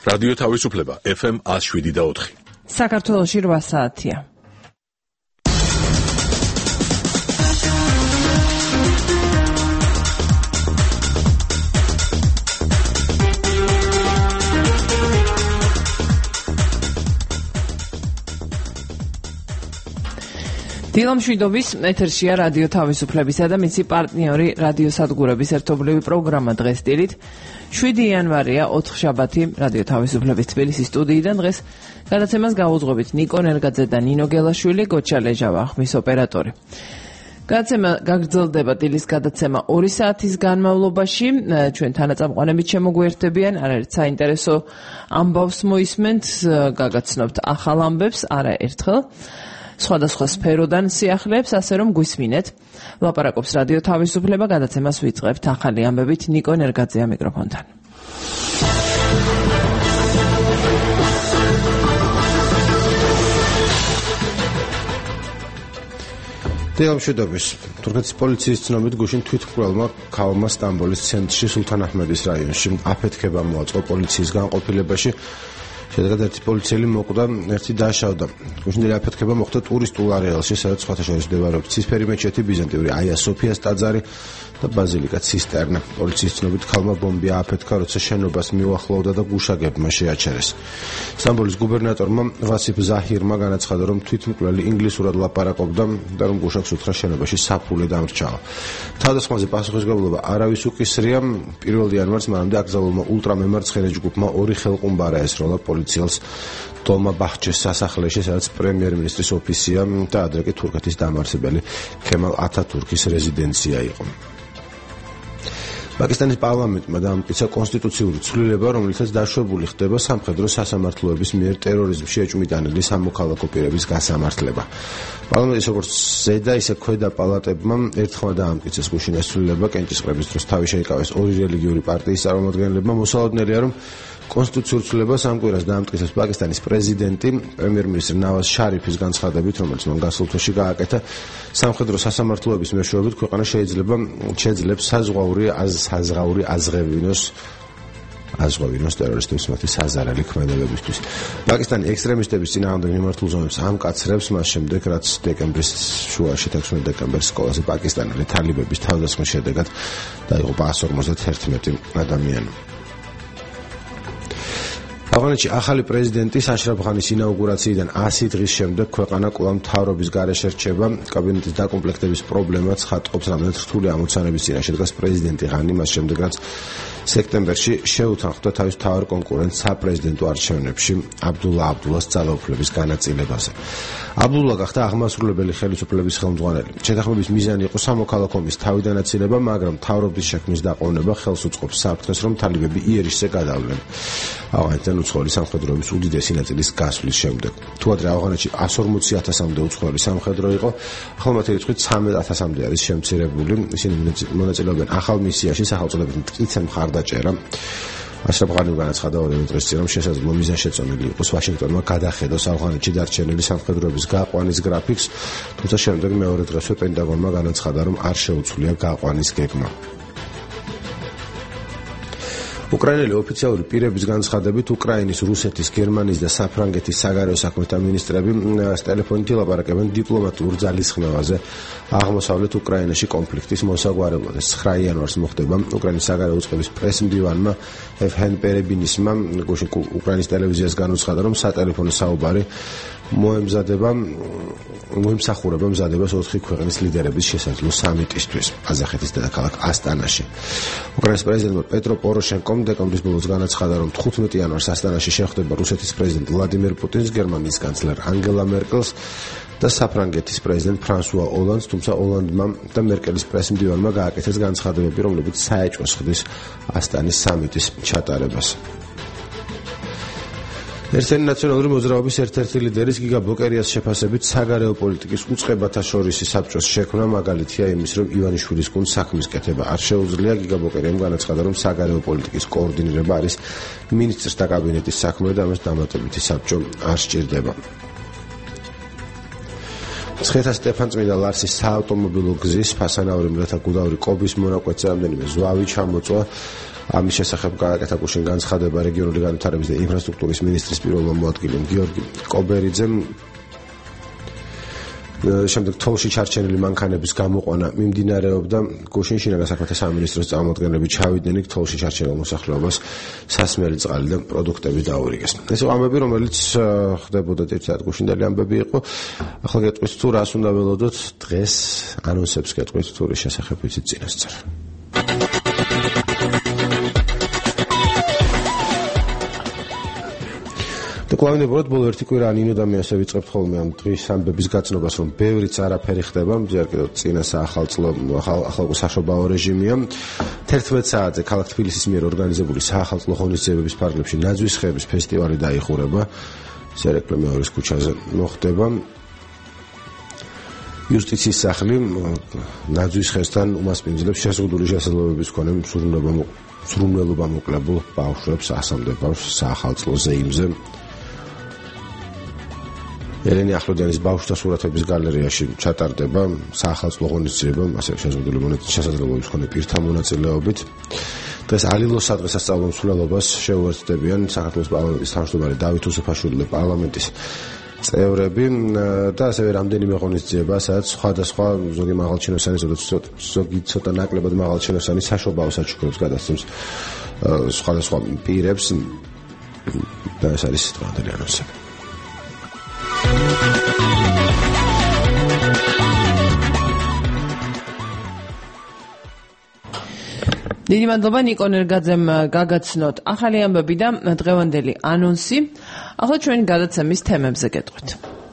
რადიო თავისუფლება FM 107.4. საქართველოში 8 საათია. დილამშვიდობის ეთერშია რადიო თავისუფლებისა და მისი პარტნიორი რადიო სადგურების ერთობლივი პროგრამა დღეს დილით 7 იანვარია 4 შაბათი რადიო თავისუფლების თბილისის სტუდიიდან დღეს გადაცემას გაუძღვებით ნიკო ნერგაძე და ნინო გელაშვილი, გოჩა ლეჟავა ხმის ოპერატორი. გადაცემა გაგრძელდება დილის გადაცემა 2 საათის განმავლობაში. ჩვენ თანაწამყვანებით შემოგვიერთებიან, არაერთ საინტერესო ამბავს მოისმენთ, გაგაცნობთ ახალ ამბებს, არაერთხელ. სხვადასხვა სფეროდან სიახლეებს, ასე რომ გვისმინეთ. ლაპარაკობს რადიო თავისუფლება, გადაცემას ვიწყებთ ახალი ამბებით ნიკო ნერგაძეა მიკროფონთან. დილამშვიდობის. თურქეთის პოლიციის ცნობით გუშინ თვითმკვლელმა ქალმა სტამბოლის ცენტრში სულთან აჰმედის რაიონში აფეთქება მოაწყო პოლიციის განყოფილებაში. შედეგად ერთი პოლიციელი მოკვდა, ერთი დააშავდა. გუშინდელი აფეთქება მოხდა ტურისტულ არეალში, სადაც სხვათა შორის მდებარეობს ცისფერი მეჩეთი, ბიზანტიური აია სოფიას ტაძარი და ბაზილიკა ცისტერნა. პოლიციის ცნობით ქალმა ბომბი ააფეთქა, როცა შენობას მიუახლოვდა და გუშაგებმა შეაჩერეს. სტამბოლის გუბერნატორმა ვასიფ ზაჰირმა განაცხადა, რომ თვითმკვლელი ინგლისურად ლაპარაკობდა და რომ გუშაგს უთხრა შენობაში საფულე დამრჩავა. თავდასხმაზე პასუხისმგებლობა არავის უკისრია. 1 იანვარს მანამდე აკრძალულმა ულტრამემარცხენე ჯგუფმა 2 ხელყუმბარა ესროლა პოლიციელს დოლმა ბაჰჩეს სასახლეში, სადაც პრემიერ-მინისტრის ოფისია და ადრე კი თურქეთის დამაარსებელი ქემალ ათათურქის რეზიდენცია იყო. პაკისტანის პარლამენტმა დაამტკიცა კონსტიტუციური ცვლილება, რომლითაც დაშვებული ხდება სამხედრო სასამართლოების მიერ ტერორიზმში ეჭვმიტანილი სამოქალაქო პირების გასამართლება. პარლამენტის როგორც ზედა, ისე ქვედა პალატებმა ერთხმად დაამტკიცეს გუშინ ეს ცვლილება, კენჭისყრების დროს თავი შეიკავეს 2 რელიგიური პარტიის წარმომადგენლებმა. მოსალოდნელია, რომ კონსტიტუციურ ცვლილებას ამ კვირას დაამტკიცებს პაკისტანის პრეზიდენტი პრემიერ-მინისტრი ნავაზ შარიფის განცხადებით, რომელიც მან გასულ თვეში გააკეთა. სამხედრო სასამართლოების მეშვეობით ქვეყანა შეძლებს საზღვაური აზღვევინოს ტერორისტებს მათი საზარელი ქმედებებისთვის. პაკისტანი ექსტრემისტების წინააღმდეგ მიმართულ ზომებს ამკაცრებს მას შემდეგ, რაც დეკემბრის შუაში 16 დეკემბერს სკოლაზე პაკისტანელი თალიბების თავდასხმის შედეგად დაიღუპა 151 ადამიანი. ავღანეთში ახალი პრეზიდენტის აშრაფ ღანის ინაუგურაციიდან 100 დღის შემდეგ ქვეყანა კვლავ მთავრობის გარეშე რჩება. კაბინეტის დაკომპლექტების პრობლემაც ხატყობს, რამდენად რთული ამოცანების წინაშე დგას პრეზიდენტი ღანი, მას შემდეგ რაც სექტემბერში შეუთანხმდა თავის მთავარ კონკურენტს საპრეზიდენტო არჩევნებში აბდულას ძალაუფლების განაწილებაზე. აბდულა გახდა აღმასრულებელი ხელისუფლების ხელმძღვანელი. შეთანხმების მიზანი იყო სამოქალაქო ომის თავიდანაცილება, მაგრამ მთავრობის შექმნის დაყოვნება ხელს უწყობს საფრთხეს, რომ თალიბები იერიშზე გადავლენ ავღანეთიდან უცხოელი სამხედროების უდიდესი ნაწილის გასვლის შემდეგ. თუ ადრე ავღანეთში 140,000-მდე უცხოელი სამხედრო იყო, ახლა მათი რიცხვი 13,000-მდე არის შემცირებული. ისინი მონაწილეობენ ახალ მისიაში, სახელწოდებით მტკიცე მხარდაჭერა. აშრაფ ღანი განაცხადა 2 დღის წინ, რომ შესაძლოა მიზანშეწონილი იყოს ვაშინგტონმა გადახედოს ავღანეთში დარჩენილი სამხედროების გაყვანის გრაფიკს, თუმცა შემდეგ მეორე დღესვე პენტაგონმა განაცხადა, რომ არ შეუცვლია გაყვანის გეგმა. უკრაინელი ოფიციალური პირების განცხადებით, უკრაინის, რუსეთის, გერმანიის და საფრანგეთის საგარეო საქმეთა მინისტრები ტელეფონით ილაპარაკებენ დიპლომატიურ ძალისხმევაზე აღმოსავლეთ უკრაინაში კონფლიქტის მოსაგვარებლად. 9 იანვარს მოხდება უკრაინის საგარეო უწყების პრესმდივანმა ევჰენ პერებინისმა გუშინ უკრაინის ტელევიზიას განუცხადა, რომ სატელეფონო საუბარი მოემსახურება მზადებას 4 ქვეყნის ლიდერების შესაძლო სამიტისთვის ყაზახეთის დედაქალაქ ასტანაში. უკრაინის პრეზიდენტმა პეტრო პოროშენკომ დეკემბრის ბოლოს განაცხადა, რომ 15 იანვარს ასტანაში შეხვდება რუსეთის პრეზიდენტ ვლადიმერ პუტინს, გერმანიის კანცლერ ანგელა მერკელს და საფრანგეთის პრეზიდენტ ფრანსუა ოლანდს, თუმცა ოლანდმა და მერკელის პრესმდივანმა გააკეთეს განცხადებები, რომლებიც საეჭვოს ხდის ასტანის სამიტის ჩატარებას. ერთიანი ნაციონალური მოძრაობის ერთ-ერთი ლიდერის გიგა ბოკერიას შეფასებით საგარეო პოლიტიკის უწყებათა შორისი საბჭოს შექმნა მაგალითია იმის, რომ ივანიშვილის გუნდს საქმის კეთება არ შეუძლია. გიგა ბოკერიამ განაცხადა, რომ საგარეო პოლიტიკის კოორდინირება არის მინისტრთა კაბინეტის საქმე და ამას დამატებითი საბჭო არ სჭირდება. ცხეთა სტეფანწმინდა ლარსის საავტომობილო გზის ფასანაური მრეთა გუდაური კობის მონაკვეთზე რამდენიმე ზვავი ჩამოწვა. ამის შესახებ გააკეთა გუშინ განცხადება რეგიონული განვითარების და ინფრასტრუქტურის მინისტრის პირველ მოადგილემ გიორგი კობერიძემ. შემდეგ თოლში ჩარჩენილი მანქანების გამოყვანა მიმდინარეობდა. გუშინ შინაგან საქმეთა სამინისტროს წარმომადგენლები ჩავიდნენ თოლში ჩარჩენილ მოსახლეობას სასმელი წყალი და პროდუქტები დაურიგეს. ეს ამბები, რომელიც ხდებოდა ერთად გუშინდელი ამბები იყო. ახლა გეტყვით თუ რას უნდა ველოდოთ დღეს ანონსებს გეტყვით თუ რის შესახებ ვიცით წინასწარ. დაკვლავინებურად ბოლო ერთი კვირა ნინო და მე ასე ვიწყებთ ხოლმე ამ დღის ამბების გაცნობას, რომ ბევრიც არაფერი ხდება, მზიარ კიდევ წინა საახალწლო ახალ საშობაო რეჟიმია. 11 საათზე ქალაქ თბილისის მიერ ორგანიზებული საახალწლო ღონისძიებების ფარგლებში ნაძვის ხეების ფესტივალი დაიხურება. სერეკლე მეორის ქუჩაზე მოხდება. იუსტიციის სახლი ნაძვის ხესთან უმასპინძლებს შეზღუდული შესაძლებლობების მქონე მსურველობა მოკლებულ ბავშვებს ასამდებს საახალწლო ზეიმზე. ელენე ახლოდიანის ბავშვთა სურათების გალერეაში ჩატარდება საახალწლო ღონისძიება, ასე შეზღუდული შესაძლებლობების მქონე პირთა მონაწილეობით. დღეს ალილოს სადღესასწაულო მსვლელობას შეუერთდებიან საქართველოს პარლამენტის თავმჯდომარე დავით უსუფაშვილი და პარლამენტის წევრები და ასევე რამდენიმე ღონისძიება, სადაც სხვადასხვა ზოგი მაღალჩინოსანი, ზოგი ცოტა ნაკლებად მაღალჩინოსანი საშობაო საჩუქრებს გადასცემს სხვადასხვა პირებს და ეს არის დღევანდელი ანონსები. დიდი მადლობა ნიკო ნერგაძემ გაგაცნოთ ახალი ამბები და დღევანდელი ანონსი. ახლა ჩვენი გადაცემის თემებზე გეტყვით.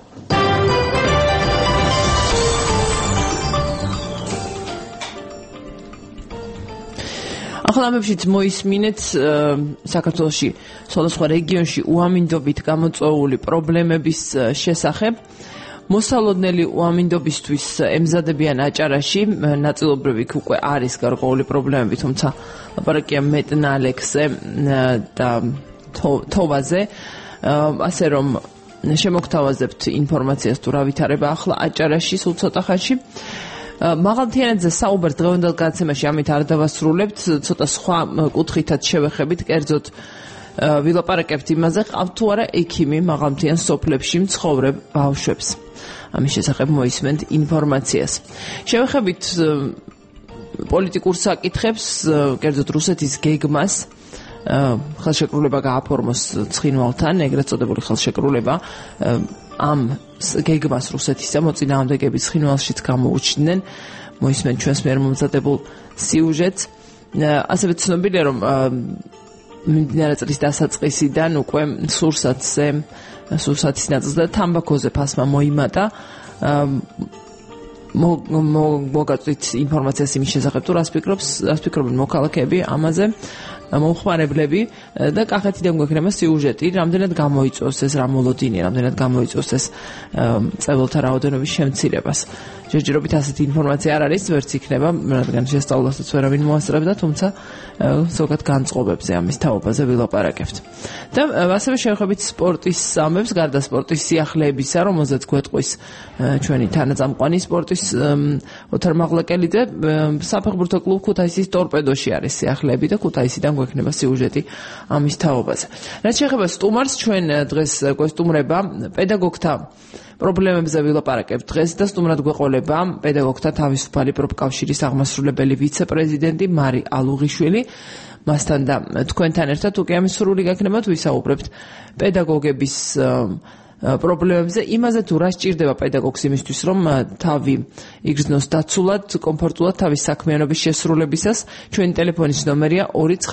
ახლა ამბებშიც მოისმინეთ საქართველოში სხვადასხვა რეგიონში უამინდობით გამოწვეული პრობლემების შესახებ. მოსალოდნელი უამინდობისთვის ემზადებიან აჭარაში, ნაწილობრივ იქ უკვე არის გარკვეული პრობლემები, თუმცა ლაპარაკია მეტნალექზე და თოვაზე, ასე რომ შემოგთავაზებთ ინფორმაციას თუ რა ვითარება ახლა აჭარაში სულ ცოტა ხანში. მაღალმთიანეთზე საუბარს დღევანდელ გადაცემაში ამით არ დავასრულებთ, ცოტა სხვა კუთხითაც შევეხებით, კერძოდ ვილაპარაკებთ იმაზე, ყავთ თუ არა ექიმი მაღალმთიან სოფლებში მცხოვრებ ბავშვებს. ამის შესახებ მოისმენთ ინფორმაციას. შევეხებით პოლიტიკურ საკითხებს, კერძოდ რუსეთის გეგმას, ხელშეკრულება გააფორმოს ცხინვალთან, ეგრეთ წოდებული ხელშეკრულება ამ გეგმას რუსეთისა მოწინააღმდეგეების ცხინვალშიც გამოუჩნდნენ. მოისმენთ ჩვენს მიერ მომზადებულ სიუჟეტს. ასევე ცნობილია, რომ მიმდინარე წლის დასაწყისიდან უკვე სურსათის ნაწილზე და თამბაქოზე ფასმა მოიმატა. მოგაწვით ინფორმაციას იმის შესახებ, თუ რას ფიქრობენ მოქალაქეები ამაზე, მომხმარებლები და კახეთიდან გვექნება სიუჟეტი, რამდენად გამოიწვევს ეს რა მოლოდინი, რამდენად გამოიწვევს ეს წეველთა რაოდენობის შემცირებას. ჯერჯერობით ასეთი ინფორმაცია არ არის, ვერც იქნება, რადგან შესწავლასაც ვერავინ მოასწრებდა, თუმცა ზოგად განწყობებზე ამის თაობაზე ვილაპარაკებთ. და ასევე შევეხებით სპორტის ამბებს, გარდა სპორტის სიახლეებისა, რომელზეც გვეტყვის ჩვენი თანაწამყვანი სპორტის ოთარ მაღლაკელიძე, საფეხბურთო კლუბ ქუთაისის ტორპედოში არის სიახლეები და ქუთაისიდან გვექნება სიუჟეტი ამის თაობაზე. რაც შეეხება სტუმარს, ჩვენ დღეს გვესტუმრება პედაგოგთა პრობლემებზე ვილაპარაკებთ დღეს და სტუმრად გვეყოლება პედაგოგთა თავისუფალი პროფკავშირის აღმასრულებელი ვიცე-პრეზიდენტი მარი ალუღიშვილი. მასთან და თქვენთან ერთად უკვე ამის სრული გაქნებათ ვისაუბრებთ პედაგოგების პრობლემებზე, იმაზე თუ რა სჭირდება პედაგოგს იმისთვის, რომ თავი იგრძნოს დაცულად, კომფორტულად თავის საქმიანობის შესრულებისას. ჩვენი ტელეფონის ნომერია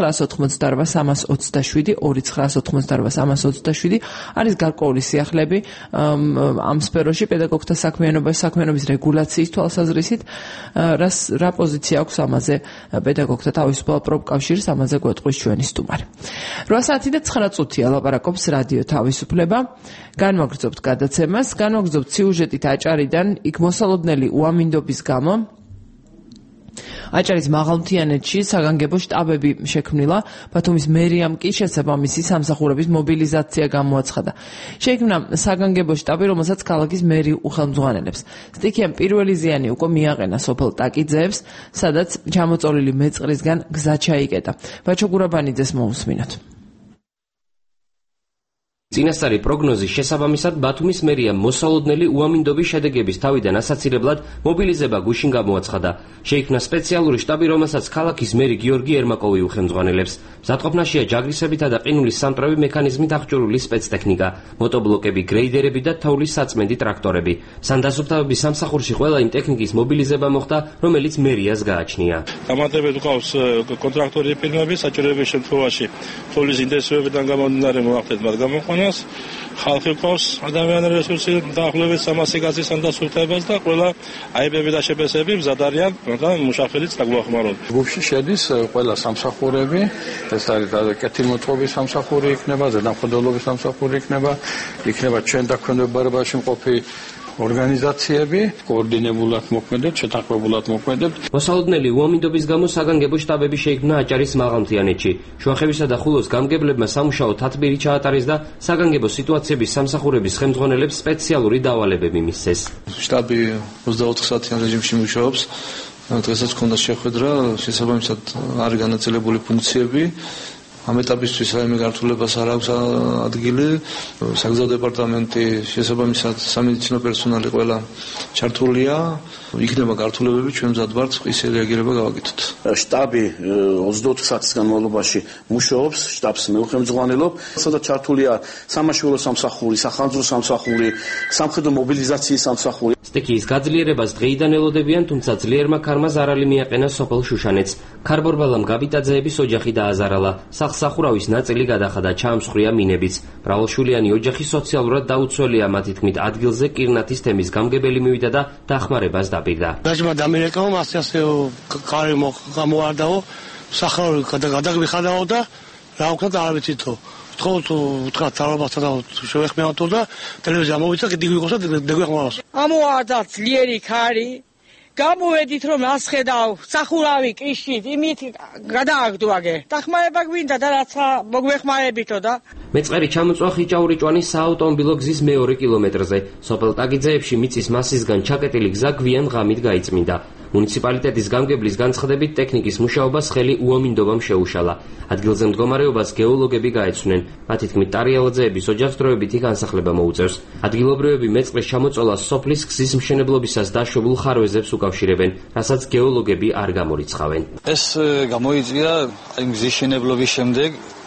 2988327 2988327. არის გარკვეული სიახლეები ამ სფეროში პედაგოგთა საქმიანობის რეგულაციის თვალსაზრისით. რა პოზიცია აქვს ამაზე პედაგოგთა თავისუფალ პროფკავშირის, ამაზე გვეტყვის ჩვენი სტუმარი. 8 საათი და 9 წუთია ლაპარაკობს რადიო თავისუფლება. განვაგრძობთ გადაცემას, განვაგრძობთ სიუჟეტით აჭარიდან, იქ მოსალოდნელი უამინდობის გამო აჭარის მაღალმთიანეთში საგანგებო შტაბები შექმნილა, ბათუმის მერიამ კი შესაბამისი სამსახურების მობილიზაცია გამოაცხადა. შეიქმნა საგანგებო შტაბი, რომელსაც ქალაქის მერი უხელმძღვანელებს. სტიქიამ პირველი ზიანი უკვე მიაყენა სოფელ ტაკიძეებს, სადაც ჩამოწოლილი მეწყრისგან გზა ჩაიკეტა. ბაჩო გურაბანიძეს მოусმინოთ. წინასწარი პროგნოზის შესაბამისად ბათუმის მერიამ მოსალოდნელი უამინდობის შედეგების თავიდან ასაცილებლად მობილიზება გუშინ გამოაცხადა. შეიქმნა სპეციალური შტაბი, რომელსაც ქალაქის მერი გიორგი ერმაკოვი უხელმძღვანელებს. მზადყოფნაშია ჯაგრისებითა და ყინულის სამტრევი მექანიზმით აღჭურვილი სპეცტექნიკა, მოტობლოკები, გრეიდერები და თოვლის საწმენდი ტრაქტორები. სანდასუფთავების სამსახურში ყველა იმ ტექნიკის მობილიზება მოხდა, რომელიც მერიას გააჩნია. დამატებით გვყავს კონტრაქტორი ფირმები, საჭიროების შემთხვევაში თოვლის ინტენსივობიდან გამომდინარე მოახდეთ მათ გამოყვანას. ხალხი ყავს ადამიანური რესურსი დაახლოებით 300 კაცის სანდასუფლებას და ყველა აიბები და შეფასებები მზად არიან და მუშახელიც დაგვახმაროთ. ჯგუფში შედის ყველა სამსახურები, ეს არის კეთილმოწყობის სამსახური იქნება, ზედამხედველობის სამსახური იქნება ჩვენ დაქვემდებარებაში მყოფი ორგანიზაციები, კოორდინებულად მოქმედებს, შეთანხმებულად მოქმედებთ. მოსალოდნელი უამინდობის გამო საგანგებო შტაბები შეიქმნა აჭარის მაღალმთიანეთში. შუახევისა და ხულოს გამგებლებმა სამუშაო თათბირი ჩაატარეს და საგანგებო სიტუაციების სამსახურების ხელმძღვანელებს სპეციალური დავალებები მისცეს. შტაბი 24 საათიან რეჟიმში მუშაობს. დღესაც ქონდა შეხვედრა, შესაბამისად არის განაწილებული ფუნქციები. ამ ეტაპისთვის რაიმე გართულებას არ აქვს ადგილი. საგზაო დეპარტამენტი შესაბამისად სამედიცინო პერსონალი ყველა ჩართულია. იქნება გართულებები, ჩვენ მზად ვართ ისე რეაგირება გავაკეთოთ. შტაბი 24 საათის განმავლობაში მუშაობს, შტაბს მე უხელმძღვანელობ, სადაც ჩართულია სამაშველო სამსახური, სახანძრო სამსახური, სამხედრო მობილიზაციის სამსახური. სტიქიის გაძლიერებას დღეიდან ელოდებიან, თუმცა ძლიერმა ქარმა ზარალი მიაყენა სოფელ შუშანეთს. ქარბორბალამ გაბიტაძეების ოჯახი დააზარალა. სახსახურავის ნაწილი გადახადა, ჩაამსხვრია მინებიც. მრავალშვილიანი ოჯახი სოციალურად დაუცველია, მათი თქმით ადგილზე კირნათის თემის გამგებელი მივიდა და დახმარებას დაპირდა. გაჭმა დამირეკავ, მასე კარი გამოარდაო, სახარავი გადაგიხადაო და რა ვქნა არ ვიცითო. თქვა თარობასთან შევეხმიანთო და ტელევიზია მოვიდა, კიდე ვიყოს და დაგვეხმაროს. ამოარდა ძლიერი ქარი. გამოვედით რომ ასხედავ სახურავი კიშით იმით გადააგდვაგე დახმარება გვინდა და რაცა მოგვეხმარებითო და მეწყერი ჩამოწვა ხიჭაურიჭვანის საავტომობილო გზის მეორე კილომეტრზე. სოფელ ტაგიძეებში მიწის მასისგან ჩაკეტილი გზა გვიან ღამით გაიწმინდა. მუნიციპალიტეტის გამგებლის განცხადებით ტექნიკის მუშაობას ხელი უამინდობამ შეუშალა. ადგილზე მდგომარეობას გეოლოგები გაეცვნენ. მათი თქმით ტარიელაძეების ოჯახდროებითი განსახლება მოუწევს. ადგილობრივები მეწყრის ჩამოწოლას სოფლის გზის მშენებლობისას დაშვებულ ხარვეზებს უკავშირებენ, რასაც გეოლოგები არ გამორიცხავენ. ეს გამოიწვია გზის მშენებლობის შემდეგ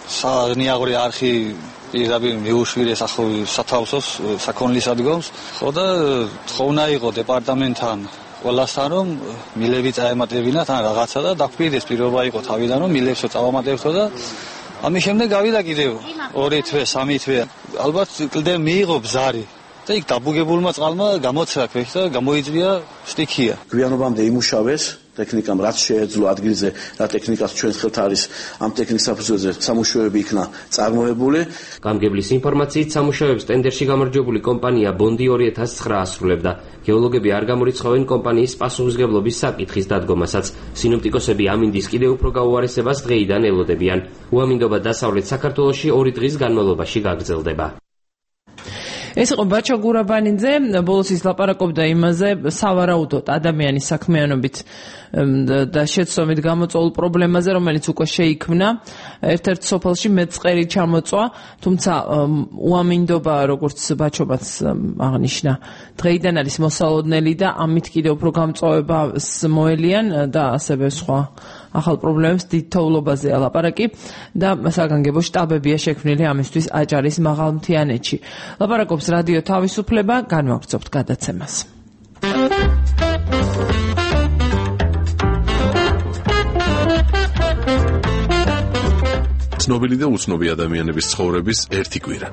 ნიაღური არხი პირდაპირ მიუშვირეს სათავსოს საქონლის ადგილს. ხო და თხოვნა იყო დეპარტამენტთან ყველასთან რომ მილები წაემატებინათ ან რაღაცა და დაგვიდეს პირობა იყო თავიდან რომ მილებსო წავამატებსო და ამის შემდეგ გავიდა კიდევ 2 თვე 3 თვე ალბათ კლდე მიიღო ბზარი და იქ დაბუგებულმა წყალმა გამოცრა ქვეშ და გამოიწვია სტიქია. გვიანობამდე იმუშავეს ტექნიკამ რაც შეეძლო ადგილზე რა ტექნიკას ჩვენს ხელთ არის ამ ტექნიკის საფუძველზე სამუშაოები იქნა წარმოებული. გამგებლის ინფორმაციით სამუშაოებს ტენდერში გამარჯვებული კომპანია ბონდი 2009 ასრულებდა. გეოლოგები არ გამორიცხავენ კომპანიის პასუხისმგებლობის საკითხის დადგომასაც. სინოპტიკოსები ამინდის კიდევ უფრო გაუარესებას დღეიდან ელოდებიან. უამინდობა დასავლეთ საქართველოში 2 დღის განმავლობაში გაგრძელდება. ეს იყო ბაჩო გურაბანიძე, ბოლოს ის ლაპარაკობდა იმაზე, სავარაუდოდ ადამიანის საქმიანობით და შეცდომით გამოწვეულ პრობლემაზე, რომელიც უკვე შეიქმნა ერთ-ერთ სოფელში მეწყერი ჩამოწვა, თუმცა უამინდობა, როგორც ბაჩობაც აღნიშნა, დღეიდან არის მოსალოდნელი და ამით კიდევ უფრო გამწვავებას მოელიან და ასევე სხვა ახალ პრობლემებს დიდ თოვლობაზეა ლაპარაკი და საგანგებო შტაბებია შექმნილი ამისთვის აჭარის მაღალმთიანეთში. ლაპარაკობს რადიო თავისუფლება, განვაგრძობთ გადაცემას. ცნობილი და უცნობი ადამიანების ცხოვრების ერთი კვირა.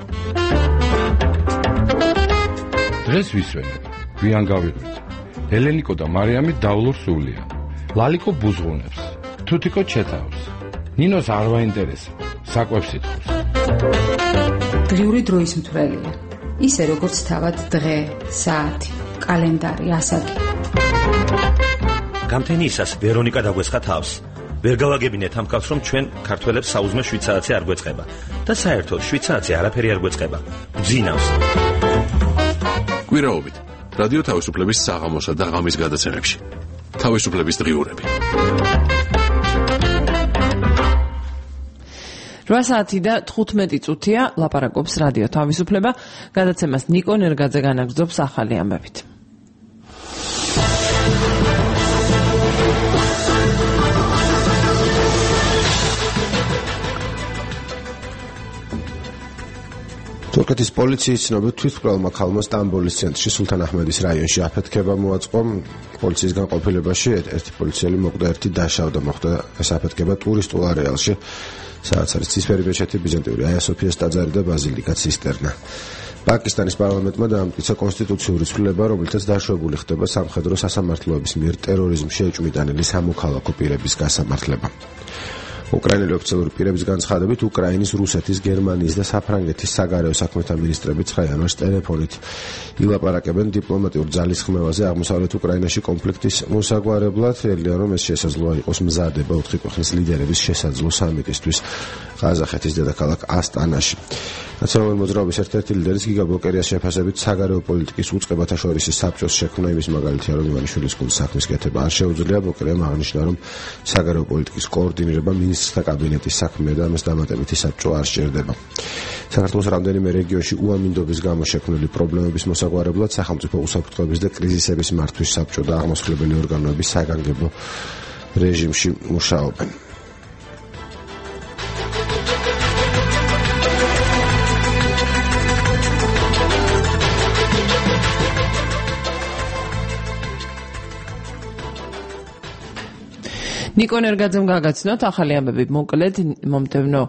დღეს ვისვენებ, გვიან გავიღვიძ. ელენიკო და მარიამი დავლურ სულია. ლალიკო ბუზღუნებს, თუთიკო ჩეთავს. ნინოს არ ვაინტერესებს, საკვებს ითხოვს. დღიური დროის მთვრელია. ისე როგორც თავად დღე, საათი, კალენდარი, ასაკი. გამთენიისას ვერონიკა დაგვესხა თავს. ვერ გავაგებინეთ ამ კაცს, რომ ჩვენ ქართველებს საუზმე 7 საათი არ გვეწყება და საერთოდ 7 საათი არაფერი არ გვეწყება. ბძინავს. კვირაობით რადიო თავისუფლების საღამოსა და ღამის გადაცემებში. თავისუფლების დღიურები. 8 საათი და 15 წუთია ლაპარაკობს რადიო თავისუფლება, გადაცემას ნიკო ნერგაძე განაგრძობს ახალი ამბებით. თურქეთის პოლიციის ცნობით თვითმკვლელმა ქალმა სტამბოლის ცენტრში სულთან აჰმედის რაიონში აფეთქება მოაწყო. პოლიციის განყოფილებაში ერთი პოლიციელი მოკვდა, ერთი დაშავდა. მოხდა ეს აფეთქება ტურისტულ არეალში, სადაც არის ცისფერი მეჩეთი, ბიზანტიური აია სოფიას ტაძარი და ბაზილიკა ცისტერნა. პაკისტანის პარლამენტმა დაამტკიცა კონსტიტუციური ცვლილება, რომელთაც დაშვებული ხდება სამხედრო სასამართლოების მიერ ტერორიზმში ეჭვმიტანილი სამოქალაქო პირების გასამართლება. უკრაინელი ოფიციალური პირების განცხადებით, უკრაინის, რუსეთის, გერმანიის და საფრანგეთის საგარეო საქმეთა მინისტრები 9 იანვარს ტელეფონით ილაპარაკებენ დიპლომატიურ ძალისხმევაზე აღმოსავლეთ უკრაინაში კონფლიქტის მოსაგვარებლად. ელიან, რომ ეს შესაძლოა იყოს მზადება 4 ქვეყნის ლიდერების შესაძლო სამიტისთვის ყაზახეთის დედაქალაქ ასტანაში. ნაციონალური მოძრაობის ერთ-ერთი ლიდერის გიგა ბოკერიას შეფასებით, საგარეო პოლიტიკის უწყებათა შორის საბჭოს შექმნა იმის მაგალითია, რომ ივანიშვილის გუნდის საქმის კეთება არ შეუძლია. ბოკერიამ აღნიშნა, რომ საგარეო პოლიტიკის კოორდინირება მინისტრთა კაბინეტის საქმეა და ამას დამატებითი საბჭო არ სჭირდება. საქართველოს რამდენიმე რეგიონში უამინდობის გამო შექმნილი პრობლემების მოსაგვარებლად სახელმწიფო უსაფრთხოების და კრიზისების მართვის საბჭო და აღმასრულებელი ორგანოები საგანგებო რეჟიმში მუშაობენ. ნიკო ნერგაძემ გაგაცნოთ ახალი ამბები მოკლედ მომდევნო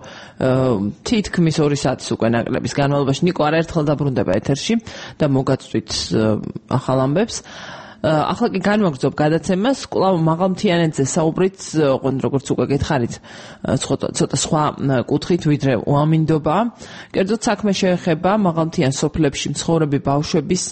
თითქმის 2 საათის უკვე ნაკლების განმავლობაში. ნიკო არაერთხელ დაბრუნდება ეთერში და მოგაწვით ახალ ამბებს. ახლა კი განვაგრძობ გადაცემას, კვლავ მაღალმთიანეთზე საუბრით, როგორც უკვე გითხარით, ცოტა სხვა კუთხით, ვიდრე უამინდობა. კერძოდ საქმე შეეხება მაღალმთიან სოფლებში მცხოვრები ბავშვების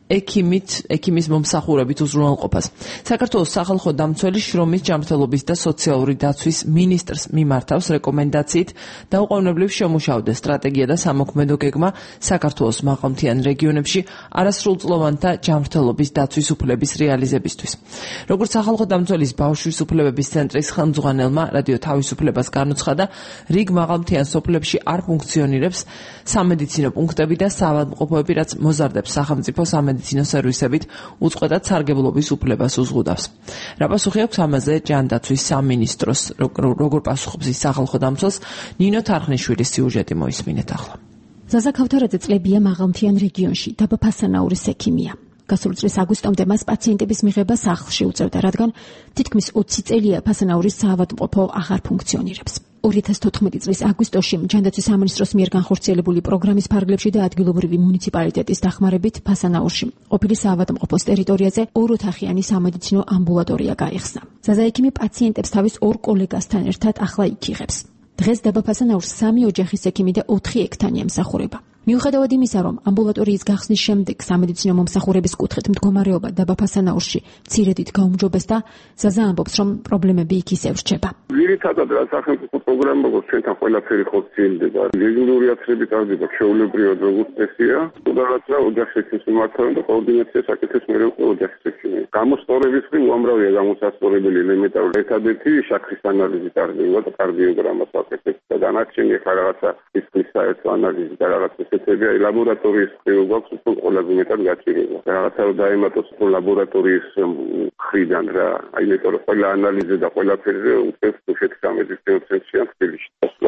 ექიმის მომსახურებით უზრუნველყოფას. საქართველოს სახალხო დამცველი შრომის ჯანმრთელობის და სოციალური დაცვის მინისტრს მიმართავს რეკომენდაციით დაუყოვნებლივ შემუშავდეს სტრატეგია და სამოქმედო გეგმა საქართველოს მაღალმთიან რეგიონებში არასრულწლოვანთა ჯანმრთელობის დაცვის უფლების რეალიზებისთვის. როგორც სახალხო დამცველის ბავშვის უფლებების ცენტრის ხელმძღვანელმა რადიო თავისუფლებას განუცხადა, რიგ მაღალმთიან სოფლებში არ ფუნქციონირებს სამედიცინო პუნქტები და საავადმყოფოები, რაც მოზარდებს სახელმწიფო სამედიცინო სერვისებით უწყვეტად სარგებლობის უფლებას უზღუდავს. რა პასუხი აქვს ამაზე ჯანდაცვის სამინისტროს, როგორ პასუხობს ის სახალხო დამცველს? ნინო თარხნიშვილის სიუჟეტი მოისმინეთ ახლა. ზაზა ქავთარაძე წლებია მაღალმთიან რეგიონში, დაბა ფასანაურის ექიმია. გასული წლის აგვისტომდე მას პაციენტების მიღება სახლში უწევდა, რადგან თითქმის 20 წელია ფასანაურის საავადმყოფო აღარ ფუნქციონირებს. 2014 წლის აგვისტოში ჯანდაცვის სამინისტროს მიერ განხორციელებული პროგრამის ფარგლებში და ადგილობრივი მუნიციპალიტეტის დახმარებით ფასანაურში ყოფილი საავადმყოფოს ტერიტორიაზე 2 ოთახიანი სამედიცინო ამბულატორია გაიხსნა. ზაზა ექიმი პაციენტებს თავის 2 კოლეგასთან ერთად ახლა იქ იღებს. დღეს დაბა ფასანაურს 3 ოჯახის ექიმი და 4 ექთანი ემსახურება. მიუხედავად იმისა, რომ ამბულატორიის გახსნის შემდეგ სამედიცინო მომსახურების კუთხით მდგომარეობა დაბა ფასანაურში მცირედით გაუმჯობეს და ზაზა ამბობს, რომ პრობლემები იქ ისევ რჩება. ძირითადად რა სახელმწიფო პროგრამა როგორც ჩვენთან ყველაფერი ხორციელდება, რეგულარული აცრები ტარდება ჩვეულებრივად როგორც წესია, თუმცა ოჯახის ექიმის მიმართავენ და კოორდინაციას აკეთებს მეორე ოჯახის ექიმი. გამოსწორების მხრივ უამრავია გამოსასწორებელი ელემენტები. ერთადერთი შაქრის ანალიზი ტარდება და კარდიოგრამას აკეთებს და დანარჩენი ხა რაღაცა ისკის საერთო ანალიზი და რაღაცა ესეთებია ლაბორატორიის მხრივ გვაქვს უფრო ყველაზე მეტად გაჭირება. რაღაცა დაემატოს ლაბორატორიის მხრიდან რა, აი მეტყვი ყველა ანალიზი და ყველაფერზე უწევს დუშეთის სამედიცინო ცენტრში ან თბილისში.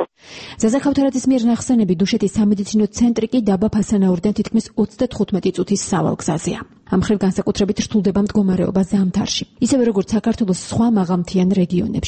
ზაზა ქავთარაძის მიერ ნახსენები დუშეთის სამედიცინო ცენტრი კი დაბა ფასანაურიდან თითქმის 35 წუთის სავალ გზაზეა. ამ მხრივ განსაკუთრებით რთულდება მდგომარეობა ზამთარში, ისევე როგორც საქართველოს სხვა მაღალმთიან რეგიონებში.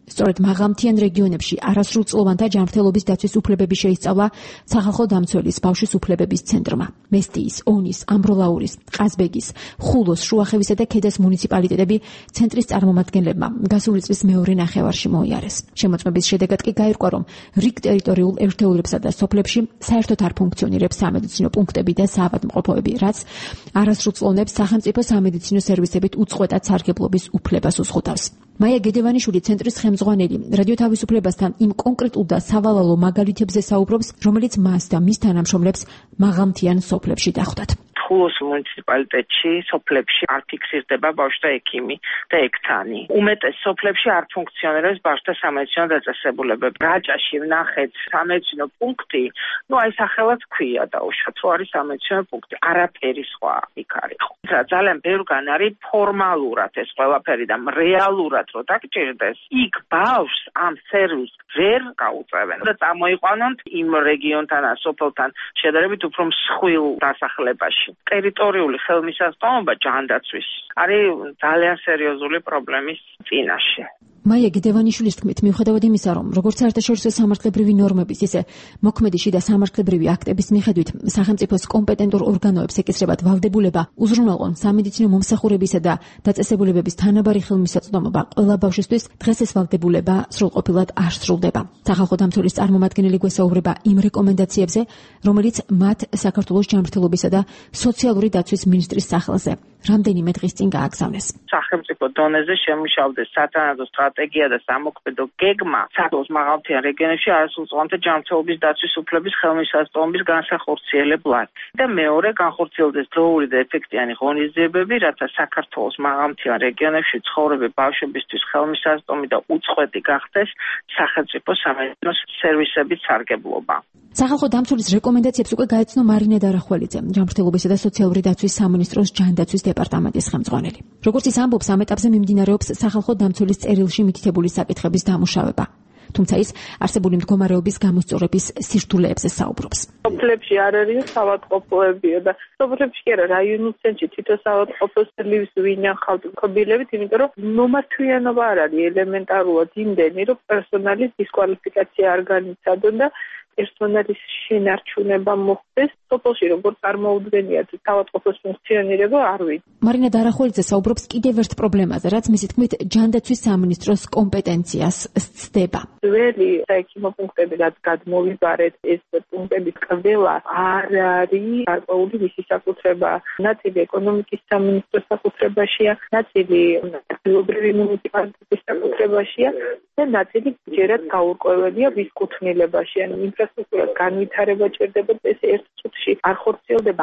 სწორედ მაღალმთიან რეგიონებში არასრულწლოვანთა ჯანმრთელობის დაცვის უფლებები შეისწავლა სახალხო დამცველის ბავშვის უფლებების ცენტრმა. მესტიის, ონის, ამბროლაურის, ყაზბეგის, ხულოს, შუახევისა და ქედას მუნიციპალიტეტები ცენტრის წარმომადგენლებმა გასული წლის მეორე ნახევარში მოიარეს. შემოწმების შედეგად კი გაირკვა, რომ რიგ ტერიტორიულ ერთეულებსა და სოფლებში საერთოდ არ ფუნქციონირებს სამედიცინო პუნქტები და საავადმყოფოები, რაც არასრულწლოვნებს სახელმწიფო სამედიცინო სერვისებით უწყვეტად სარგებლობის უფლებას უსხუტავს. მაია გედევანიშვილი ცენტრის ხელმძღვანელი რადიო თავისუფლებასთან იმ კონკრეტულ და სავალალო მაგალითებზე საუბრობს, რომელიც მას და მის თანამშრომლებს მაღალმთიან სოფლებში დახვდათ. ხულოს მუნიციპალიტეტში სოფლებში არ ფიქსირდება ბავშვთა ექიმი და ექთანი. უმეტეს სოფლებში არ ფუნქციონირებს ბავშვთა სამედიცინო დაწესებულებები. რაჭაში ვნახეთ სამედიცინო პუნქტი, აი სახელად ქვია და უშოთ თუ არის სამედიცინო პუნქტი, არაფერი სხვა იქ არ იყო. ძალიან ბევრგან არის ფორმალურად ეს ყველაფერი და რეალურად რო დაგჭირდეს, იქ ბავშვს ამ სერვისს ვერ გაუწევენ და წამოიყვანონ იმ რეგიონთან ან სოფელთან შედარებით უფრო მსხვილ დასახლებაში. ტერიტორიული ხელმისაწვდომობა ჯანდაცვის არის ძალიან სერიოზული პრობლემის წინაშე. მაია გედევანიშვილის თქმით, მიუხედავად იმისა, რომ როგორც საერთაშორისო სამართლებრივი ნორმების, ისე მოქმედი შიდა სამართლებრივი აქტების მიხედვით სახელმწიფოს კომპეტენტურ ორგანოებს ეკისრებათ ვალდებულება უზრუნველყონ სამედიცინო მომსახურებისა და დაწესებულებების თანაბარი ხელმისაწვდომობა ყველა ბავშვისთვის, დღეს ეს ვალდებულება სრულყოფილად არ სრულდება. სახალხო დამცველის წარმომადგენელი გვესაუბრება იმ რეკომენდაციებზე, რომელიც მათ საქართველოს ჯანმრთელობისა და სოციალური დაცვის მინისტრის სახელზე რამდენიმე დღის წინ გააგზავნეს. სახელმწიფო დონეზე შემუშავდეს სათანადო სტრატეგია და სამოქმედო გეგმა საქართველოს მაღალმთიან რეგიონებში არასრულწლოვანთა ჯანმრთელობის დაცვის უფლების ხელმისაწვდომობის განსახორციელებლად. და მეორე, განხორციელდეს დროული და ეფექტიანი ღონისძიებები, რათა საქართველოს მაღალმთიან რეგიონებში ცხოვრები ბავშვებისთვის ხელმისაწვდომი და უწყვეტი გახდეს სახელმწიფო სამედიცინო სერვისების სარგებლობა. სახალხო დამცველის რეკომენდაციებს უკვე გაეცნო მარინა დარახველიძე, ჯანმრთელობისა და სოციალური დაცვის სამინისტროს ჯანდაცვის დეპარტამენტის ხელმძღვანელი. როგორც ის ამბობს, ამ ეტაპზე მიმდინარეობს სახალხო დამცველის წერილში მითითებული საკითხების დამუშავება. თუმცა ის არსებული მდგომარეობის გამოსწორების სირთულეებზე საუბრობს. სოფლებში არ არის საავადმყოფოებიო და სოფლებში კი არა, რაიონულ ცენტრში თვითონ საავადმყოფოს ძლივს ვინახავთ მკბილებით, იმიტომ რომ მომართვიანობა არ არის ელემენტარულად იმდენი, რომ პერსონალის დისკვალიფიკაცია არ განიცადონ და პერსონალის შენარჩუნება მოხდეს. სოფელში როგორ წარმოუდგენიათ საავადმყოფოს ფუნქციონირება არ ვიცი. მარინა დარახველიძე საუბრობს კიდევ ერთ პრობლემაზე, რაც მისი თქმით ჯანდაცვის სამინისტროს კომპეტენციას სცდება. ძველი საექიმო პუნქტები, რაც გადმოვიბარეთ, ეს პუნქტები ყველა არ არის გარკვეული მისი საკუთრება. ნაწილი ეკონომიკის სამინისტროს საკუთრებაშია, ნაწილი ადგილობრივი მუნიციპალიტეტის საკუთრებაშია და ნაწილი ჯერაც გაურკვეველია ვის კუთვნილებაშია. ინფრასტრუქტურას განვითარება ჭირდება, ეს ერთ წუთში არ ხორციელდება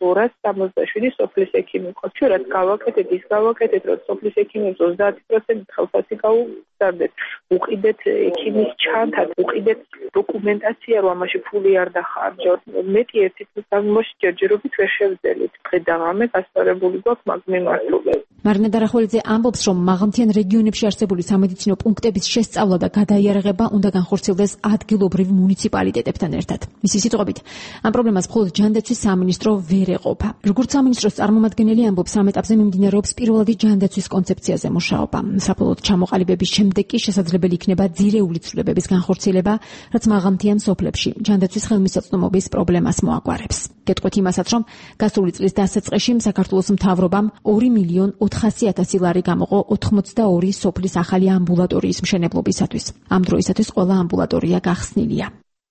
1267 სოფლის ექიმი. რაც გავაკეთეთ, ის გავაკეთეთ, რომ სოფლის ექიმებს 30% ხელფასი გაუგზავნეთ. უყიდეთ ექიმის ჩანთად, უყიდეთ დოკუმენტაცია, რომ ამაში ფული არ დახარჯოთ. მეტი ერთი წლის განმავლობაში ჯერჯერობით ვერ შევძელით. დღე-დღე გასწორებული გვაქვს მაგ მიმართულებით. მარინა დარახველიძე ამბობს, რომ მაღალმთიან რეგიონებში არსებული სამედიცინო პუნქტების შესწავლა და გადაიარაღება უნდა განხორციელდეს ადგილობრივ მუნიციპალიტეტებთან ერთად. მისი სიტყვებით, ამ პრობლემას მხოლოდ ჯანდაცვის სამინისტრო ვერ ეყოფა. როგორც სამინისტროს წარმომადგენელი ამბობს, ამ ეტაპზე მიმდინარეობს პირველადი ჯანდაცვის კონცეფციაზე მუშაობა. საბოლოოდ ჩამოყალიბების შემდეგ კი შესაძლებელი იქნება ძირეული ცვლილებების განხორციელება, რაც მაღალმთიან სოფლებში ჯანდაცვის ხელმისაწვდომობის პრობლემას მოაგვარებს. გეტყვით იმასაც, რომ გასული წლის დასაწყისში საქართველოს მთავრობამ 2.400.000 ლარი გამოყო 82 სოფლის ახალი ამბულატორიის მშენებლობისათვის. ამ დროისათვის ყველა ამბულატორია გახსნილია.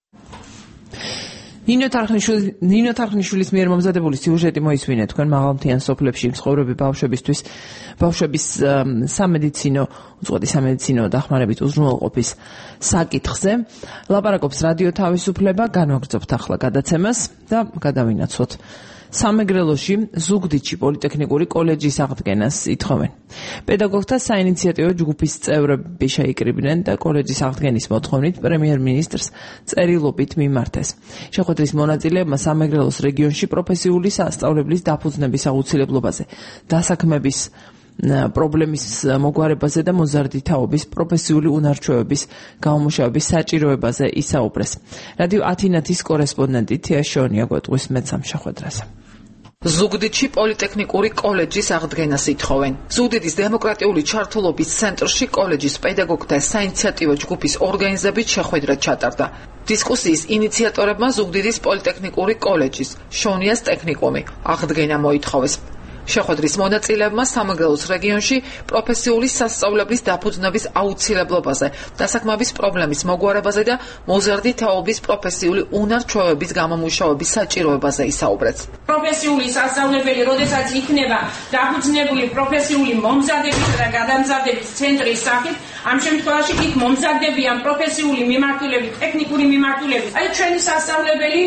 ნინო თარხნიშვილის მიერ მომზადებული სიუჟეტი მოისმინეთ თქვენ მაღალმთიან სოფლებში მცხოვრები ბავშვების სამედიცინო უწყვეტი სამედიცინო დახმარებით უზრუნველყოფის საკითხზე. ლაპარაკობს რადიო თავისუფლება, განვაგრძობთ ახლა გადაცემას და გადავინაცვლოთ. სამეგრელოში ზუგდიდში პოლიტექნიკური კოლეჯის აღდგენას ითხოვენ. პედაგოგთა საინიციატივო ჯგუფის წევრები შეიკრიბნენ და კოლეჯის აღდგენის მოთხოვნით პრემიერ-მინისტრს წერილობით მიმართეს. შეხვედრის მონაწილეებმა სამეგრელოს რეგიონში პროფესიული სასწავლებლის დაფუძნების აუცილებლობაზე, დასაქმების პრობლემის მოგვარებაზე და მოზარდი თაობის პროფესიული უნარჩვევების გამომუშავების საჭიროებაზე ისაუბრეს. რადიო ათინათის კორესპონდენტი თია შონია გვეტყვის მეცამ შეხვედრაზე. ზუგდიდში პოლიტექნიკური კოლეჯის აღდგენას ითხოვენ. ზუგდიდის დემოკრატიული ჩართულობის ცენტრში კოლეჯის პედაგოგთა საინიციატივო ჯგუფის ორგანიზებით შეხვედრა ჩატარდა. დისკუსიის ინიციატორებმა ზუგდიდის პოლიტექნიკური კოლეჯის, შონიას ტექნიკუმი აღდგენა მოითხოვეს. შეხვედრის მონაწილეებმა სამეგრელოს რეგიონში პროფესიული სასწავლებლის დაფუძნების აუცილებლობაზე, დასაქმების პრობლემის მოგვარებაზე და მოზარდი თაობის პროფესიული უნარ-ჩვევების გამომუშავების საჭიროებაზე ისაუბრეს. პროფესიული სასწავლებელი, როდესაც იქნება დაფუძნებული პროფესიული მომზადებისა და გადამზადების ცენტრის სახით, ამ შემთხვევაში იქ მომზადდებიან პროფესიული მიმართულებით, ტექნიკური მიმართულებით. აი ჩვენი სასწავლებელი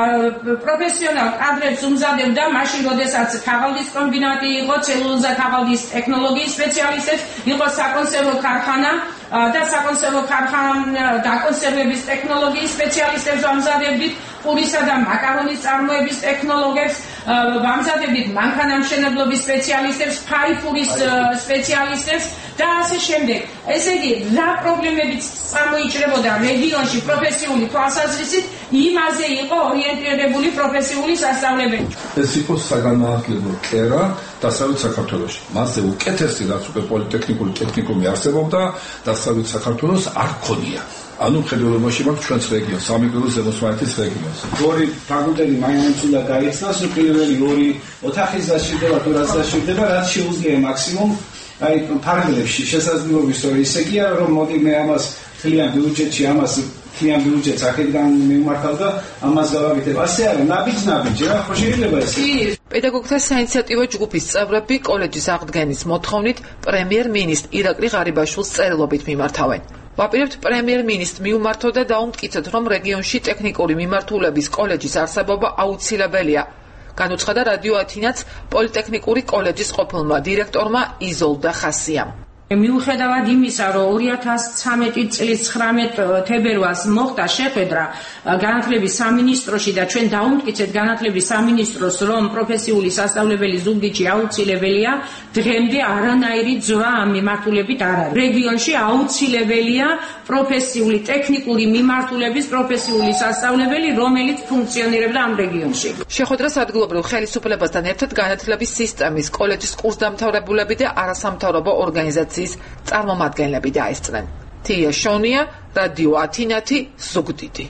პროფესიონალ კადრებს უმზადებდა მაშინ, როდესაც ქაღალდის კომბინატი იყო, ცელულოზა ქაღალდის ტექნოლოგიის სპეციალისტებს, იყო საკონსერვო ქარხანა და საკონსერვო ქარხანა დაკონსერვების ტექნოლოგიის სპეციალისტებს ვამზადებდით, პურისა და მაკარონის წარმოების ტექნოლოგებს ვამზადებდით, მანქანამშენებლობის სპეციალისტებს, ფაიფურის სპეციალისტებს და ასე შემდეგ. ესე იგი, რა პრობლემებიც წარმოიჭრებოდა რეგიონში პროფესიული თვალსაზრისით, იმაზე იყო ორიენტირებული პროფესიული სასწავლებელი. ეს იყო საგანმანათლებლო კერა დასავლეთ საქართველოში. მასზე უკეთესი რაც უკვე პოლიტექნიკური ტექნიკუმი არსებობდა, დასავლეთ საქართველოს არ ქონია. ანუ მხედველობაში მაქვს ჩვენს რეგიონს, სამეგრელოს ზემოსვანეთის რეგიონს. ორი ფაკულტეტი მაინც უნდა გაიცნოს, პირველი ორი ოთახის დასჭირდება თუ რაც დასჭირდება, რაც შეუძლია მაქსიმუმ აი ფარგლებში შესაძლებლობის რო ისე კი არა რომ მოდი მე ამას თლიან ბიუჯეტში ამას თლიან ბიუჯეტს აქედან მივმართავ და ამას გავაკეთებ. ასე არა, ნაბიჯ რა ხო შეიძლება ესე. პედაგოგთა საინიციატივო ჯგუფის წევრები კოლეჯის აღდგენის მოთხოვნით პრემიერ-მინისტრ ირაკლი ღარიბაშვილს წერილობით მიმართავენ. ვაპირებთ პრემიერ-მინისტრ მიუმართო და დაუმტკიცოთ, რომ რეგიონში ტექნიკური მიმართულების კოლეჯის არსებობა აუცილებელია. განუცხადა რადიო ათინაც პოლიტექნიკური კოლეჯის ყოფილმა დირექტორმა იზოლდა ხასიამ. მიუხედავად იმისა, რომ 2013 წლის 19 თებერვალს მოხდა შეხვედრა განათლების სამინისტროში და ჩვენ დაუმტკიცეთ განათლების სამინისტროს, რომ პროფესიული სასწავლებელი ზუგდიდში აუცილებელია, დღემდე არანაირი ძვრა ამ მიმართულებით არ არის. რეგიონში აუცილებელია პროფესიული ტექნიკური მიმართულების პროფესიული სასწავლებელი, რომელიც ფუნქციონირებდა ამ რეგიონში. შეხვედრას ადგილობრივ ხელისუფლებასთან ერთად განათლების სისტემის, კოლეჯის კურსდამთავრებულები და არასამთავრობო ორგანიზაციის წარმომადგენლები დაესწრნენ. თია შონია, რადიო ათინათი, ზუგდიდი.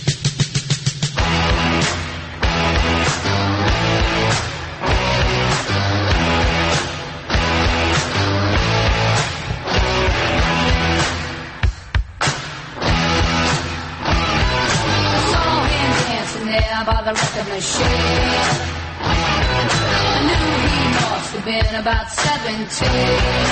By the record machine, I knew he must have been about 17.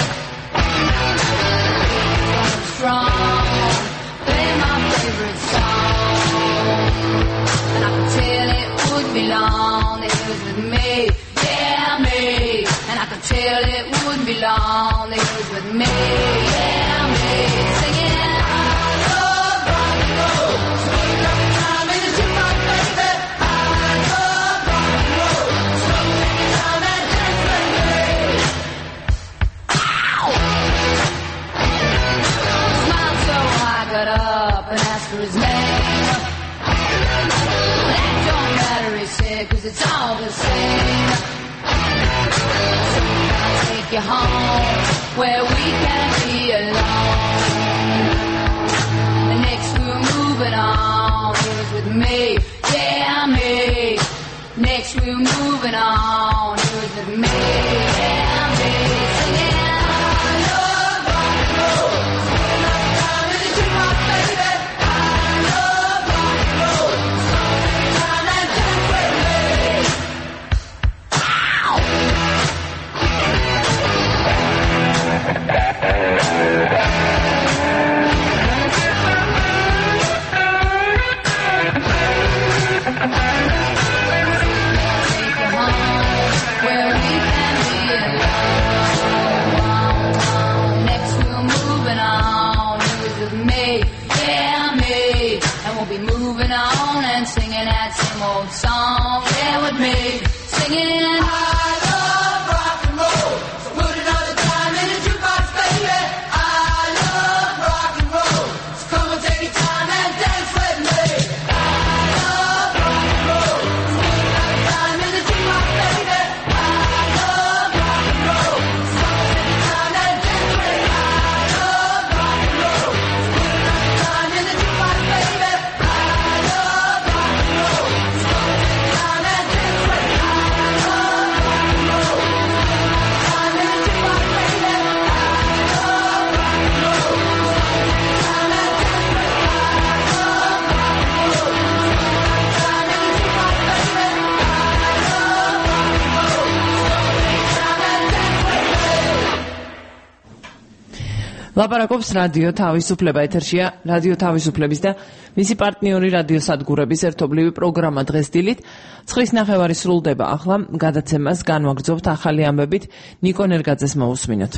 Strong, play my favorite song, and I could tell it wouldn't be long that he was with me, yeah me. And I could tell it wouldn't be long that he was with me, yeah me. Singing. Up and ask for his name. That don't matter, he said, 'cause it's all the same. So I'll take you home where we can be alone. The next we're moving on, he was with me, yeah me. Next we're moving on, he was with me, yeah me. Singing. ლაპარაკობს რადიო თავისუფლება, ეთერშია რადიო თავისუფლების და მისი პარტნიორი რადიოსადგურების ერთობლივი პროგრამა დღეს დილით 9:30 სრულდება. ახლა გადაცემას განვაგრძობთ ახალი ამბებით. ნიკო ნერგაძეს მოусმინოთ.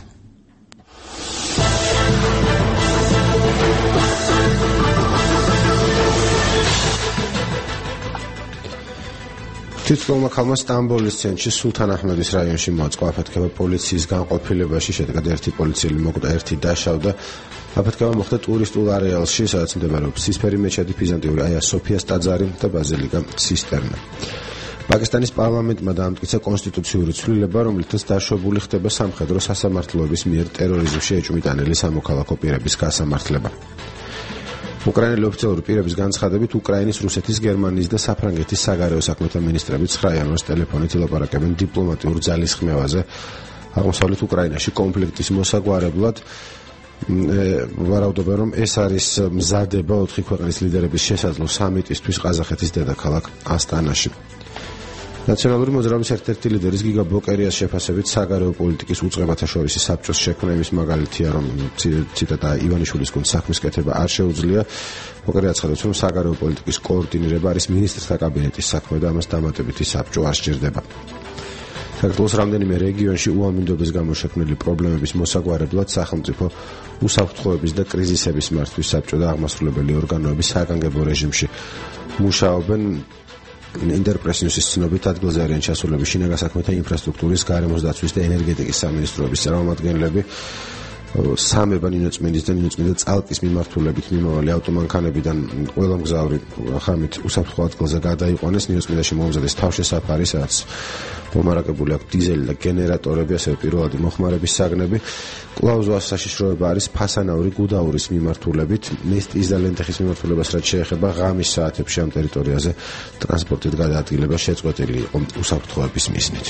თვითმფრინავმა ქალმა სტამბოლის ცენტრში სულთან აჰმედის რაიონში მოაწყო აფეთქება პოლიციის განყოფილებაში. შედეგად ერთი პოლიციელი მოკვდა, ერთი დაშავდა. აფეთქება მოხდა ტურისტულ არეალში, სადაც მდებარეობს ცისფერი მეჩეთი, ბიზანტიური აია სოფიას ტაძარი და ბაზილიკა ცისტერნა. პაკისტანის პარლამენტმა დაამტკიცა კონსტიტუციური ცვლილება, რომლითაც დაშვებული ხდება სამხედრო სასამართლოების მიერ ტერორიზმში ეჭვმიტანილი სამოქალაქო პირების გასამართლება. უკრაინელი ოფიციალური პირების განცხადებით, უკრაინის, რუსეთის, გერმანიის და საფრანგეთის საგარეო საქმეთა მინისტრები 9 იანვარს ტელეფონით ილაპარაკებენ დიპლომატიურ ძალისხმევაზე აღმოსავლეთ უკრაინაში კონფლიქტის მოსაგვარებლად. ვარაუდობენ, რომ ეს არის მზადება 4 ქვეყნის ლიდერების შესაძლო სამიტისთვის ყაზახეთის დედაქალაქ ასტანაში. ნაციონალური მოძრაობის ერთ-ერთი ლიდერის გიგა ბოკერიას შეფასებით საგარეო პოლიტიკის უწყებათა შორისი საბჭოს შექმნების მაგალითია, რომ ციტატა ივანიშვილის გუნდს საქმის კეთება არ შეუძლია. ბოკერია ცხადებს, რომ საგარეო პოლიტიკის კოორდინირება არის მინისტრთა კაბინეტის საქმე და ამას დამატებითი საბჭო არ სჭირდება. საქართველოს რამდენიმე რეგიონში უამინდობის გამო შექმნილი პრობლემების მოსაგვარებლად სახელმწიფო უსაფრთხოების და კრიზისების მართვის საბჭო და აღმასრულებელი ორგანოები საგანგებო რეჟიმში მუშაობენ. ინტერპრესიუსის ცნობით ადგილზე არიან ჩასულები შინაგან საქმეთა ინფრასტრუქტურის, გარემოს დაცვის და ენერგეტიკის სამინისტროების წარმომადგენლები, სამება ნინოწმინდის და ნინოწმინდა წალკის მიმართულებით მიმავალი ავტომანქანებიდან ყველა მგზავრი ხამით უსაფრთხო ადგილზე გადაიყვანეს. ნინოწმინდაში მომზადეს თავშესაფარი, სადაც მომარაგებული აქვს დიზელი და გენერატორები, ასევე პირველადი მოხმარების საგნები. კვლავ ზღვას საშიშროება არის ფასანაური გუდაურის მიმართულებით, ნესტის და ლენტეხის მიმართულებას რაც შეეხება ღამის საათებში ამ ტერიტორიაზე ტრანსპორტით გადაადგილება შეწყვეტილი იყო უსაფრთხოების მიზნით.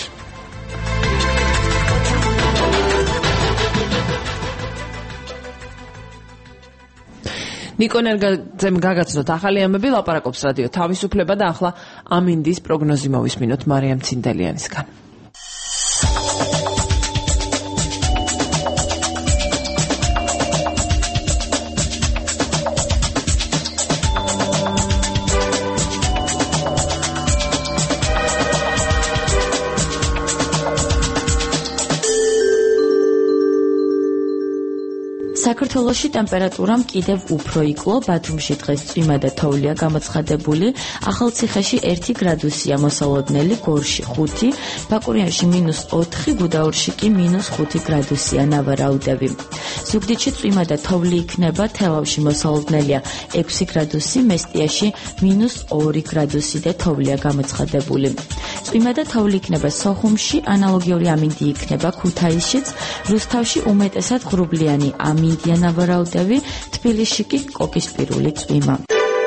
ნიკო ნერგაძემ გაგაცნოთ ახალი ამბები, ლაპარაკობს რადიო თავისუფლება და ახლა ამინდის პროგნოზი მოვისმინოთ მარიამ ცინდელიანისგან. საქართველოში ტემპერატურამ კიდევ უფრო იკლო, ბათუმში დღეს წვიმა და თოვლია გამოცხადებული, ახალციხეში 1 გრადუსია მოსალოდნელი, გორში 5, ბაკურიანში -4, გუდაურში კი -5 გრადუსია ნავარაუდები. ზუგდიდში წვიმა და თოვლი იქნება, თელავში მოსალოდნელია 6 გრადუსი, მესტიაში -2 გრადუსი და თოვლია გამოცხადებული. წვიმა და თოვლი იქნება სოხუმში, ანალოგიური ამინდი იქნება ქუთაისშიც, რუსთავში უმეტესად ღრუბლიანი ამინდია ნავარაუდები, თბილისში კი კოკისპირული წვიმა.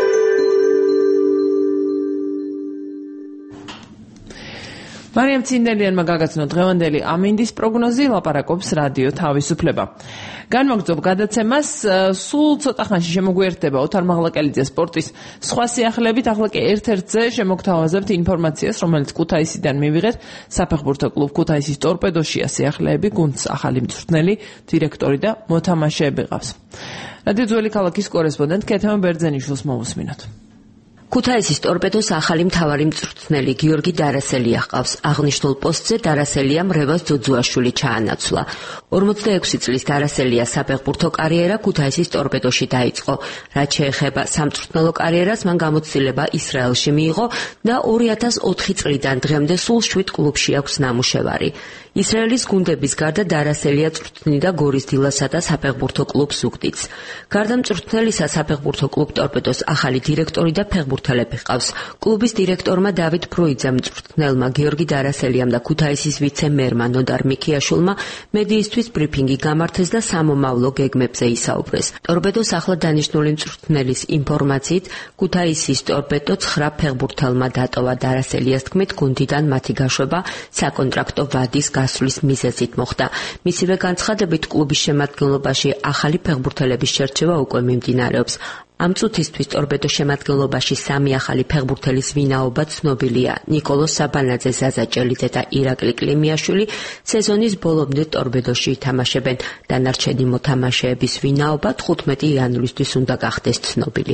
მარიამ ცინდელიანმა გაგაცნო დღევანდელი ამინდის პროგნოზი, ლაპარაკობს რადიო თავისუფლება. განვაგრძობ გადაცემას, სულ ცოტა ხანში შემოგვიერთდება ოთარ მაღლაკელიძე სპორტის სხვა სიახლეებით, ახლა კი ერთ-ერთზე შემოგთავაზებთ ინფორმაციას, რომელიც ქუთაისიდან მივიღეთ. საფეხბურთო კლუბ ქუთაისის ტორპედოშია სიახლეები, გუნდს ახალი მწვრთნელი, დირექტორი და მოთამაშეები ყავს. რადიო ძველი ქალაქის კორესპონდენტ ქეთემ ბერძენიშვილს მოусმინოთ. ქუთაისის ტორპედოს ახალი მთავარი მწვრთნელი გიორგი დარასელია ჰყავს. აღნიშნულ პოსტზე დარასელიამ რევაზ ძოძუაშვილი ჩაანაცვლა. 46 წლის დარასელიას საფეხბურთო კარიერა ქუთაისის ტორპედოში დაიწყო. რაც შეეხება სამწვრთნელო კარიერას, მან გამოცდილება ისრაელში მიიღო და 2004 წლიდან დღემდე სულ 7 კლუბში აქვს ნამუშევარი. ისრაელის გუნდების გარდა დარასელია წვრთნიდა გორის დილასა და საფეხბურთო კლუბ ზუგდიდს. გარდა მწვრთნელისა, საფეხბურთო კლუბ ტორპედოს ახალი დირექტორი და ფეხბურთელები ჰყავს. კლუბის დირექტორმა დავით ფროიძემ, მწვრთნელმა გიორგი დარასელიამ და ქუთაისის ვიცე-მერმა ნოდარ მიქიაშვილმა მედიისთვის ბრიფინგი გამართეს და სამომავლო გეგმებზე ისაუბრეს. ტორპედოს ახლა დანიშნული მწვრთნელის ინფორმაციით, ქუთაისის ტორპედო 9 ფეხბურთელმა დატოვა. დარასელიას თქმით, გუნდიდან მათი გაშვება საკონტრაქტო ვადის გასვლის მიზეზით მოხდა. მისივე განცხადებით, კლუბის შემადგენლობაში ახალი ფეხბურთელების შერჩევა უკვე მიმდინარეობს. ამ წუთისთვის ტორპედოს შემადგენლობაში 3 ახალი ფეხბურთელის ვინაობა ცნობილია. ნიკოლოს საბანაძე, ზაზა ჭელიძე და ირაკლი კლიმიაშვილი სეზონის ბოლომდე ტორპედოში ითამაშებენ. დანარჩენი მოთამაშეების ვინაობა 15 იანვლისთვის უნდა გახდეს ცნობილი.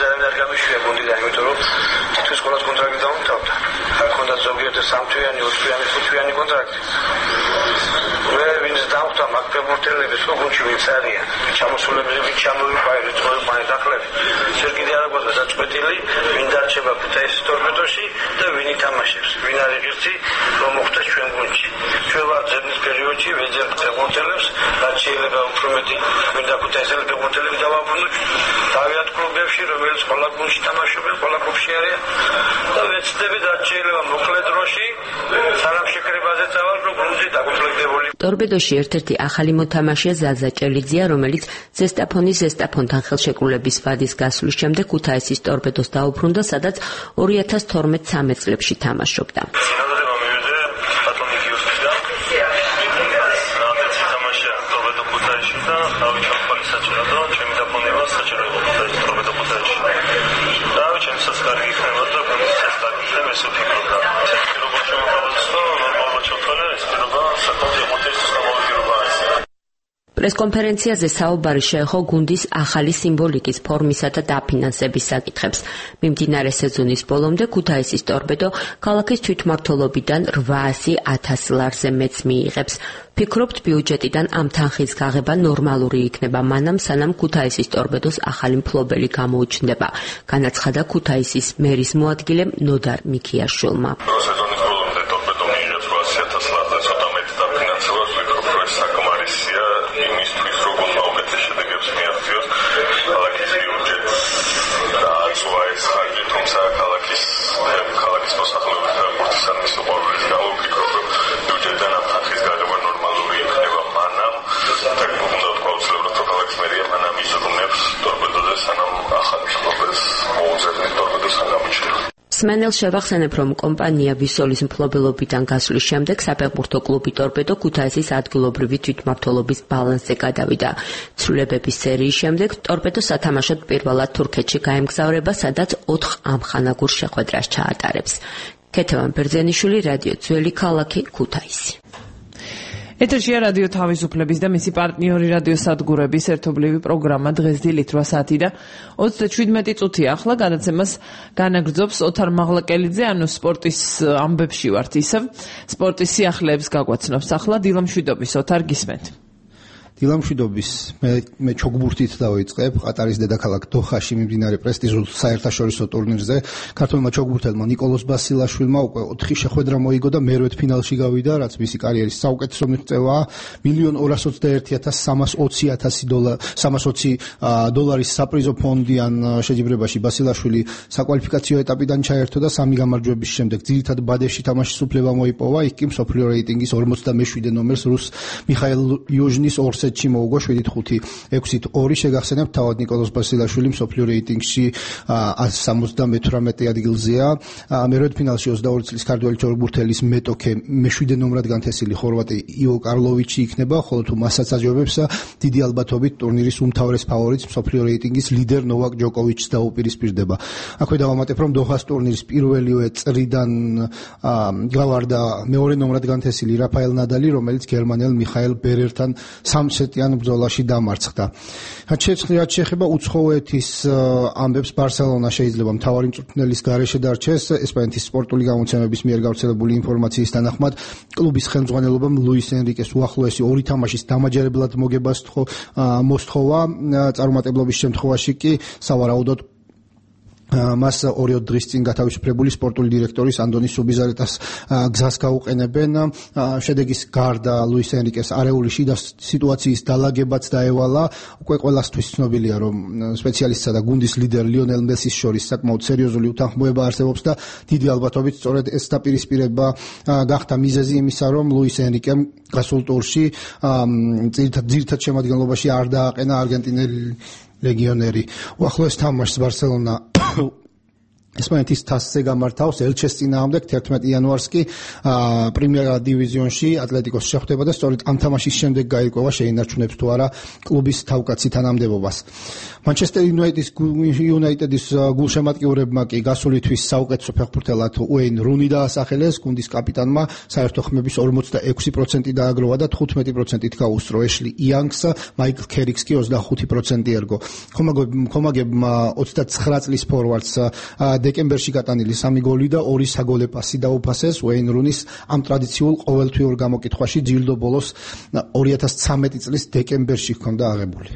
სამთვიანი, 20-თვიანი, 5-თვიანი კონტრაქტი. მე ვინც დავხდა მაგ ფეხბურთელებს, გუნდში ვინც არიან, ჩამოსულები ჩამოვიყავი თორემ დახლები. შეგიძლია არ გვაქვს დაწყვეტილი, ვინ დარჩება ქუთაისის ტორპედოში და ვინ ითამაშებს. ვინ არის ღირსი, რომ მოხდეს ჩვენ გუნდში. ჩვენ ვარ ძებნის პერიოდში, ვეძებთ ფეხბურთელებს, რაც შეიძლება უფრო მეტი გვინდა ქუთაისელი ფეხბურთელები დავაბრუნოთ. დავიათ კლუბებში, რომელიც ყველა გუნდში თამაშობენ, ყველა კლუბში არიან და ვეცდები რაც შეიძლება მოკლე დროში სანამ შეკრებაზე წავალ, რომ გუნდი დაკომპლექტებული. ტორპედოში ერთ-ერთი ახალი მოთამაშე ზაზა ჭელიძეა, რომელიც ზესტაფონთან ხელშეკრულების ვადის გასვლის შემდეგ ქუთაისის ტორპედოს დაუბრუნდა, სადაც 2012-13 წლებში თამაშობდა. პრესკონფერენციაზე საუბარი შეეხო გუნდის ახალი სიმბოლიკის ფორმისა და დაფინანსების საკითხებს. მიმდინარე სეზონის ბოლომდე ქუთაისის ტორპედო ქალაქის თვითმმართველობიდან 800,000 ლარზე მეც მიიღებს. ფიქრობთ, ბიუჯეტიდან ამ თანხის გაღება ნორმალური იქნება, მანამ სანამ ქუთაისის ტორპედოს ახალი მფლობელი გამოუჩნდება. განაცხადა ქუთაისის მერის მოადგილე ნოდარ მიქიაშვილმა. სმენელ შევახსენებ, რომ კომპანია ვისოლის მფლობელობიდან გასვლის შემდეგ საფეხბურთო კლუბი ტორპედო ქუთაისის ადგილობრივი თვითმმართველობის ბალანსზე გადავიდა. ცვლილებების სერიის შემდეგ ტორპედო სათამაშოდ პირველად თურქეთში გაემგზავრება, სადაც 4 ამხანაგურ შეხვედრას ჩაატარებს. ქეთევან ბერძენიშვილი, რადიო ძველი ქალაქი, ქუთაისი. ეთერშია რადიო თავისუფლების და მისი პარტნიორი რადიო სადგურების ერთობლივი პროგრამა დღეს დილით 8 საათი და 37 წუთი ახლა განაცემას განაგრძობს ოთარ მაღლაკელიძე, ანუ სპორტის ამბებში ვართ ისევ. სპორტის სიახლეებს გაგვაცნობს ახლა დილამშვიდობის ოთარ გისმენთ. დილამშვიდობის მე ჩოგბურთით დავიწყებ ყატარის დედაქალაქ დოხაში მიმდინარე პრესტიჟულ საერთაშორისო ტურნირზე. ქართველმა ჩოგბურთელმა ნიკოლოს ბასილაშვილმა უკვე 4 შეხვედრა მოიგო და მერვედ ფინალში გავიდა, რაც მისი კარიერის საუკეთესო მიღწევაა. 1,221,320 დოლარის საპრიზო ფონდიან შეჯიბრებაში ბასილაშვილი საკვალიფიკაციო ეტაპიდან ჩაერთო და 3 გამარჯვების შემდეგ ძირითად ბადეში თამაშის უფლება მოიპოვა. იქ კი მსოფლიო რეიტინგის 47 ნომერს რუს მიხაილ იოჟნის სეტში მოუგო 7-5, 6-2 შეგახსენებთ, თავად ნიკოლოს ბასილაშვილი მსოფლიო რეიტინგში 178 ადგილზეა. მერვედ ფინალში 22 წლის ქართველი ჩოგბურთელის მეტოქე მე-7 ნომრად განთესილი ხორვატი იო კარლოვიჩი იქნება, ხოლო თუ მასაც აჯობებს, დიდი ალბათობით ტურნირის უმთავრეს ფავორიტს მსოფლიო რეიტინგის ლიდერ ნოვაკ ჯოკოვიჩს დაუპირისპირდება. აქვე დავამატებ, რომ დოჰას ტურნირის პირველივე წრიდან გავარდა მეორე ნომრად განთესილი რაფაელ ნადალი, რომელიც გერმანელ მიხაილ ბერერთან სეტიან ბრძოლაში დამარცხდა. რაც შეეხება უცხოეთის ამბებს, ბარსელონა შეიძლება მთავარი მწვრთნელის გარეშე დარჩეს. ესპანეთის სპორტული გამოცემების მიერ გავრცელებული ინფორმაციის თანახმად, კლუბის ხელმძღვანელობამ ლუის ენრიკეს უახლოესი 2 თამაშის დამაჯერებლად მოგებას მოსთხოვა. წარუმატებლობის შემთხვევაში კი სავარაუდოდ მას 2 დღის წინ გათავისუფლებული სპორტული დირექტორის ანდონი სუბიზარეტას გზას გაუყენებენ. შედეგის გარდა ლუის ენრიკეს არეული შიდა სიტუაციის დალაგებაც დაევალა. უკვე ყველასთვის ცნობილია, რომ სპეციალისტსა და გუნდის ლიდერ ლიონელ მესის შორის საკმაოდ სერიოზული უთანხმოება არსებობს და დიდი ალბათობით სწორედ ეს დაპირისპირება გახდა მიზეზი იმისა, რომ ლუის ენრიკემ გასულ ტურში ძირითად შემადგენლობაში არ დააყენა არგენტინელი ლეგიონერი. უახლოეს თამაშს ბარსელონა ესპანეთის თასზე გამართავს ელჩეს წინააღმდეგ 11 იანვარს კი პრიმერა დივიზიონში ატლეტიკოს შეხვდება და სწორედ ამ თამაშის შემდეგ გაირკვევა შეინარჩუნებს თუ არა კლუბის თავკაცი თანამდებობას. Manchester United-ის გულშემატკივრებმა კი გასული თვის საუკეთესო ფეხბურთელად უეინ რუნი დაასახელეს, გუნდის კაპიტანმა საერთო ხმების 46% დააგროვა და 15%-ით გაუსწრო ეშლი იანგს, მაიკლ ქერიქს კი 25% ერგო. ხომაგებმა 29 წლის ფორვარდს დეკემბერში გატანილი 3 გოლი და 2 საგოლე პასი დაუფასეს უეინ რუნის ამ ტრადიციულ ყოველთვიურ გამოკითხვაში ჯილდო ბოლოს 2013 წლის დეკემბერში ჰქონდა აღებული.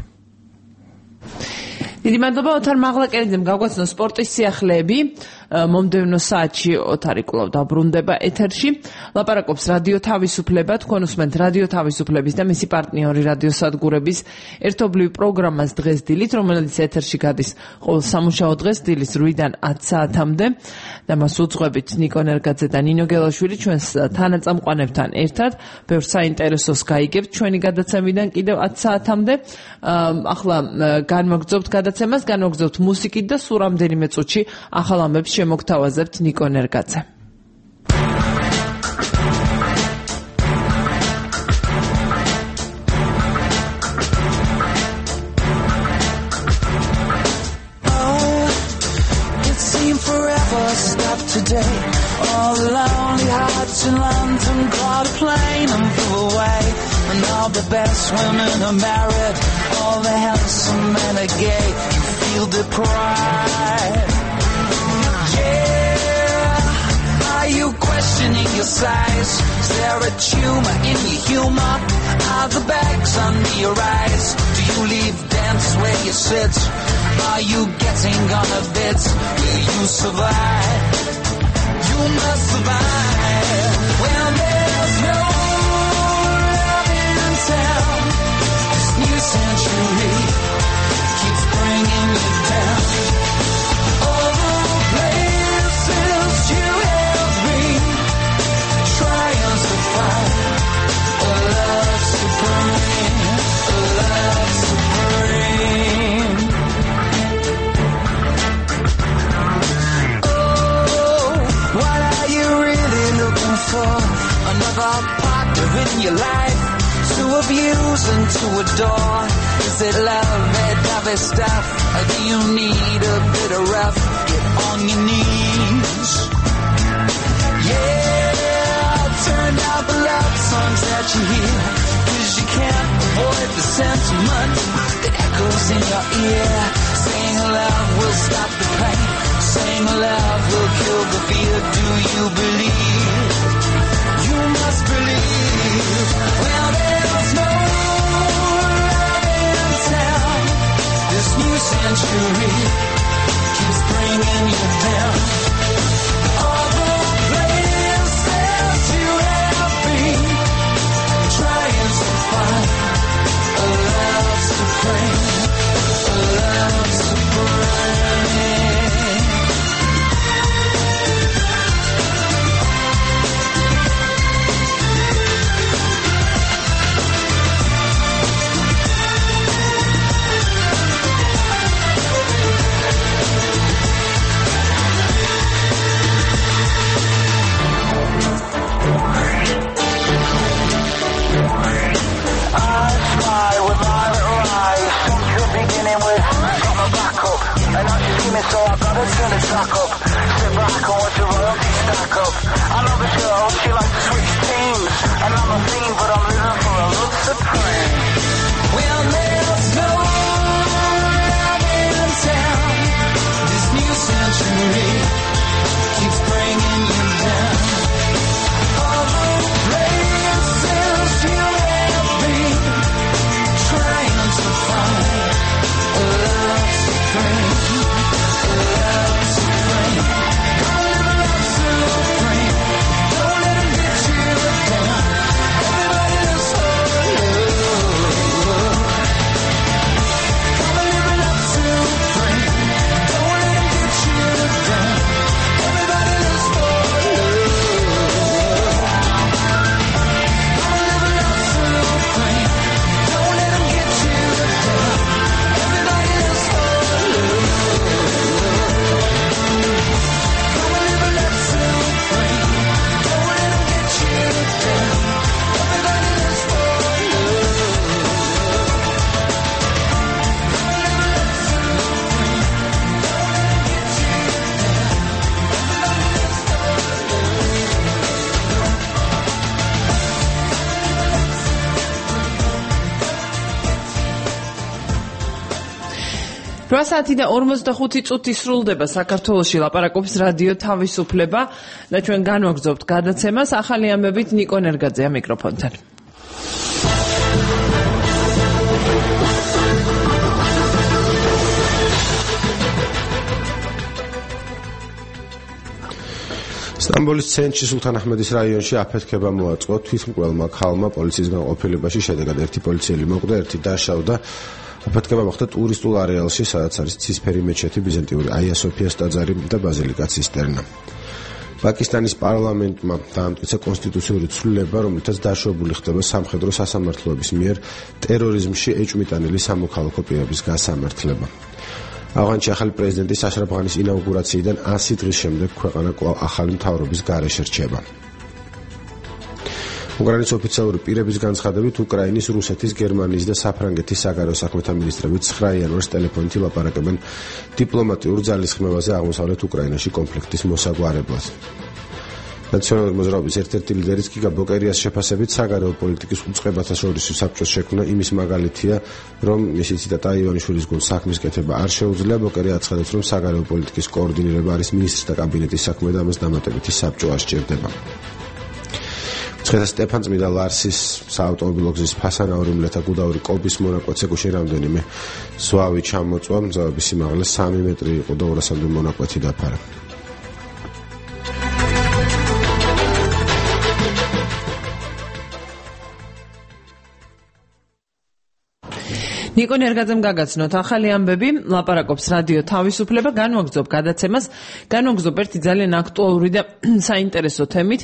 დიდი მადლობა ოთარ მაღლაკელიძემ გავგვაცნო სპორტის სიახლეები. მომდევნო საათში ოთარი კვლავ დაბრუნდება ეთერში. ლაპარაკობს რადიო თავისუფლება, თქვენ უსმენთ რადიო თავისუფლების და მისი პარტნიორი რადიო სადგურების ერთობლივ პროგრამას დღეს დილით, რომელიც ეთერში გადის ყოველ სამუშაო დღეს დილის 8-დან 10 საათამდე და მას უძღვებით ნიკო ნერგაძე და ნინო გელაშვილი ჩვენს თანაწამყვანებთან ერთად. ბევრ საინტერესოს გაიგებთ ჩვენი გადაცემიდან კიდევ 10 საათამდე. ახლა განმოგძობთ გადაცემას, განმოგძობთ მუსიკით და სულ რამდენიმე წუთში ახალ ამბებს შემოგთავაზებთ ნიკო ნერგაძე. Today, all the lonely hearts in London caught a plane and flew away. And all the best women are married, all the handsome men are gay. You feel deprived. Yeah, are you questioning your size? Is there a tumor in your humor? Are the bags under your eyes? Do you leave dance where you sit? Are you getting on a bit? Will you survive? You must survive. Well, there's no love in town. This new century keeps bringing you down. All the places you have been, trying to find a love supreme, a love supreme. For another partner in your life to abuse and to adore. Is it love, that stuff? Or do you need a bit of rough? Get on your knees. Yeah, turn out the love songs that you hear, 'cause you can't avoid the sentiment that echoes in your ear. Saying love will stop the pain, saying love will kill the fear. Do you believe? You must believe. Well, there's no love in town. This new century keeps bringing you down. All the places you have been, trying to find a love supreme, a love supreme. So I gotta turn the track up. Sit back and watch the royalty stack up. I know the girl, she likes to switch teams. And I'm a fiend, but I'm living for a love supreme. Well, there's no love in town. This new century keeps bringing you down. All the places you have been, trying to find a love supreme. Love supreme. 8 და 45 წუთი სრულდება საქართველოში ლაპარაკობს რადიო თავისუფლება და ჩვენ განვაგრძობთ გადაცემას ახალი ამბებით ნიკო ნერგაძეა მიკროფონთან. სტამბოლის ცენტრში სულთან-აჰმედის რაიონში აფეთქება მოაწყო თვითმკვლელმა ქალმა პოლიციის განყოფილებაში, შედეგად ერთი პოლიციელი მოკვდა, ერთი დაშავდა. აფეთქება მოხდა ტურისტულ არეალში, სადაც არის ცისფერი მეჩეთი, ბიზანტიური აია სოფიას ტაძარი და ბაზილიკა ცისტერნა. პაკისტანის პარლამენტმა დაამტკიცა კონსტიტუციური ცვლილება, რომლითაც დაშვებული ხდება სამხედრო სასამართლოების მიერ ტერორიზმში ეჭვმიტანილი სამოქალაქო პირების გასამართლება. ავღანეთში ახალი პრეზიდენტის აშრაფ ღანის ინაუგურაციიდან 100 დღის შემდეგ ქვეყანა კვლავ ახალი მთავრობის გარეშე რჩება. უკრაინის ოფიციალური პირების განცხადებით, უკრაინის, რუსეთის, გერმანიის და საფრანგეთის საგარეო საქმეთა მინისტრები 9 იანვარს ტელეფონით ილაპარაკებენ დიპლომატიურ ძალისხმევაზე აღმოსავლეთ უკრაინაში კონფლიქტის მოსაგვარებლად. ნაციონალური მოძრაობის ერთ-ერთი ლიდერიც გიგა ბოკერიას შეფასებით საგარეო პოლიტიკის უწყებათა შორის საბჭოს შექმნა იმის მაგალითია, რომ მისი ციტატა ივანიშვილის გუნდს საქმის კეთება არ შეუძლია. ბოკერია აცხადებს, რომ საგარეო პოლიტიკის კოორდინირება არის მინისტრთა კაბინეტის საქმე და ამას დამატებითი საბჭო არ სჭირდება. ცხეთა სტეფანწმიდა ლარსის საავტომობილო გზის ფასანაურიმლეთა გუდაური კობის მონაკვეთზე გუშინ რამდენიმე ზვავი ჩამოწვა, მძავების სიმაღლე 3 მეტრი იყო და 200-მდე მონაკვეთი დაფარა. ნიკო ნერგაძემ გაგაცნოთ ახალი ამბები, ლაპარაკობს რადიო თავისუფლება, განვაგრძობ გადაცემას, განვაგრძობ ერთი ძალიან აქტუალური და საინტერესო თემით.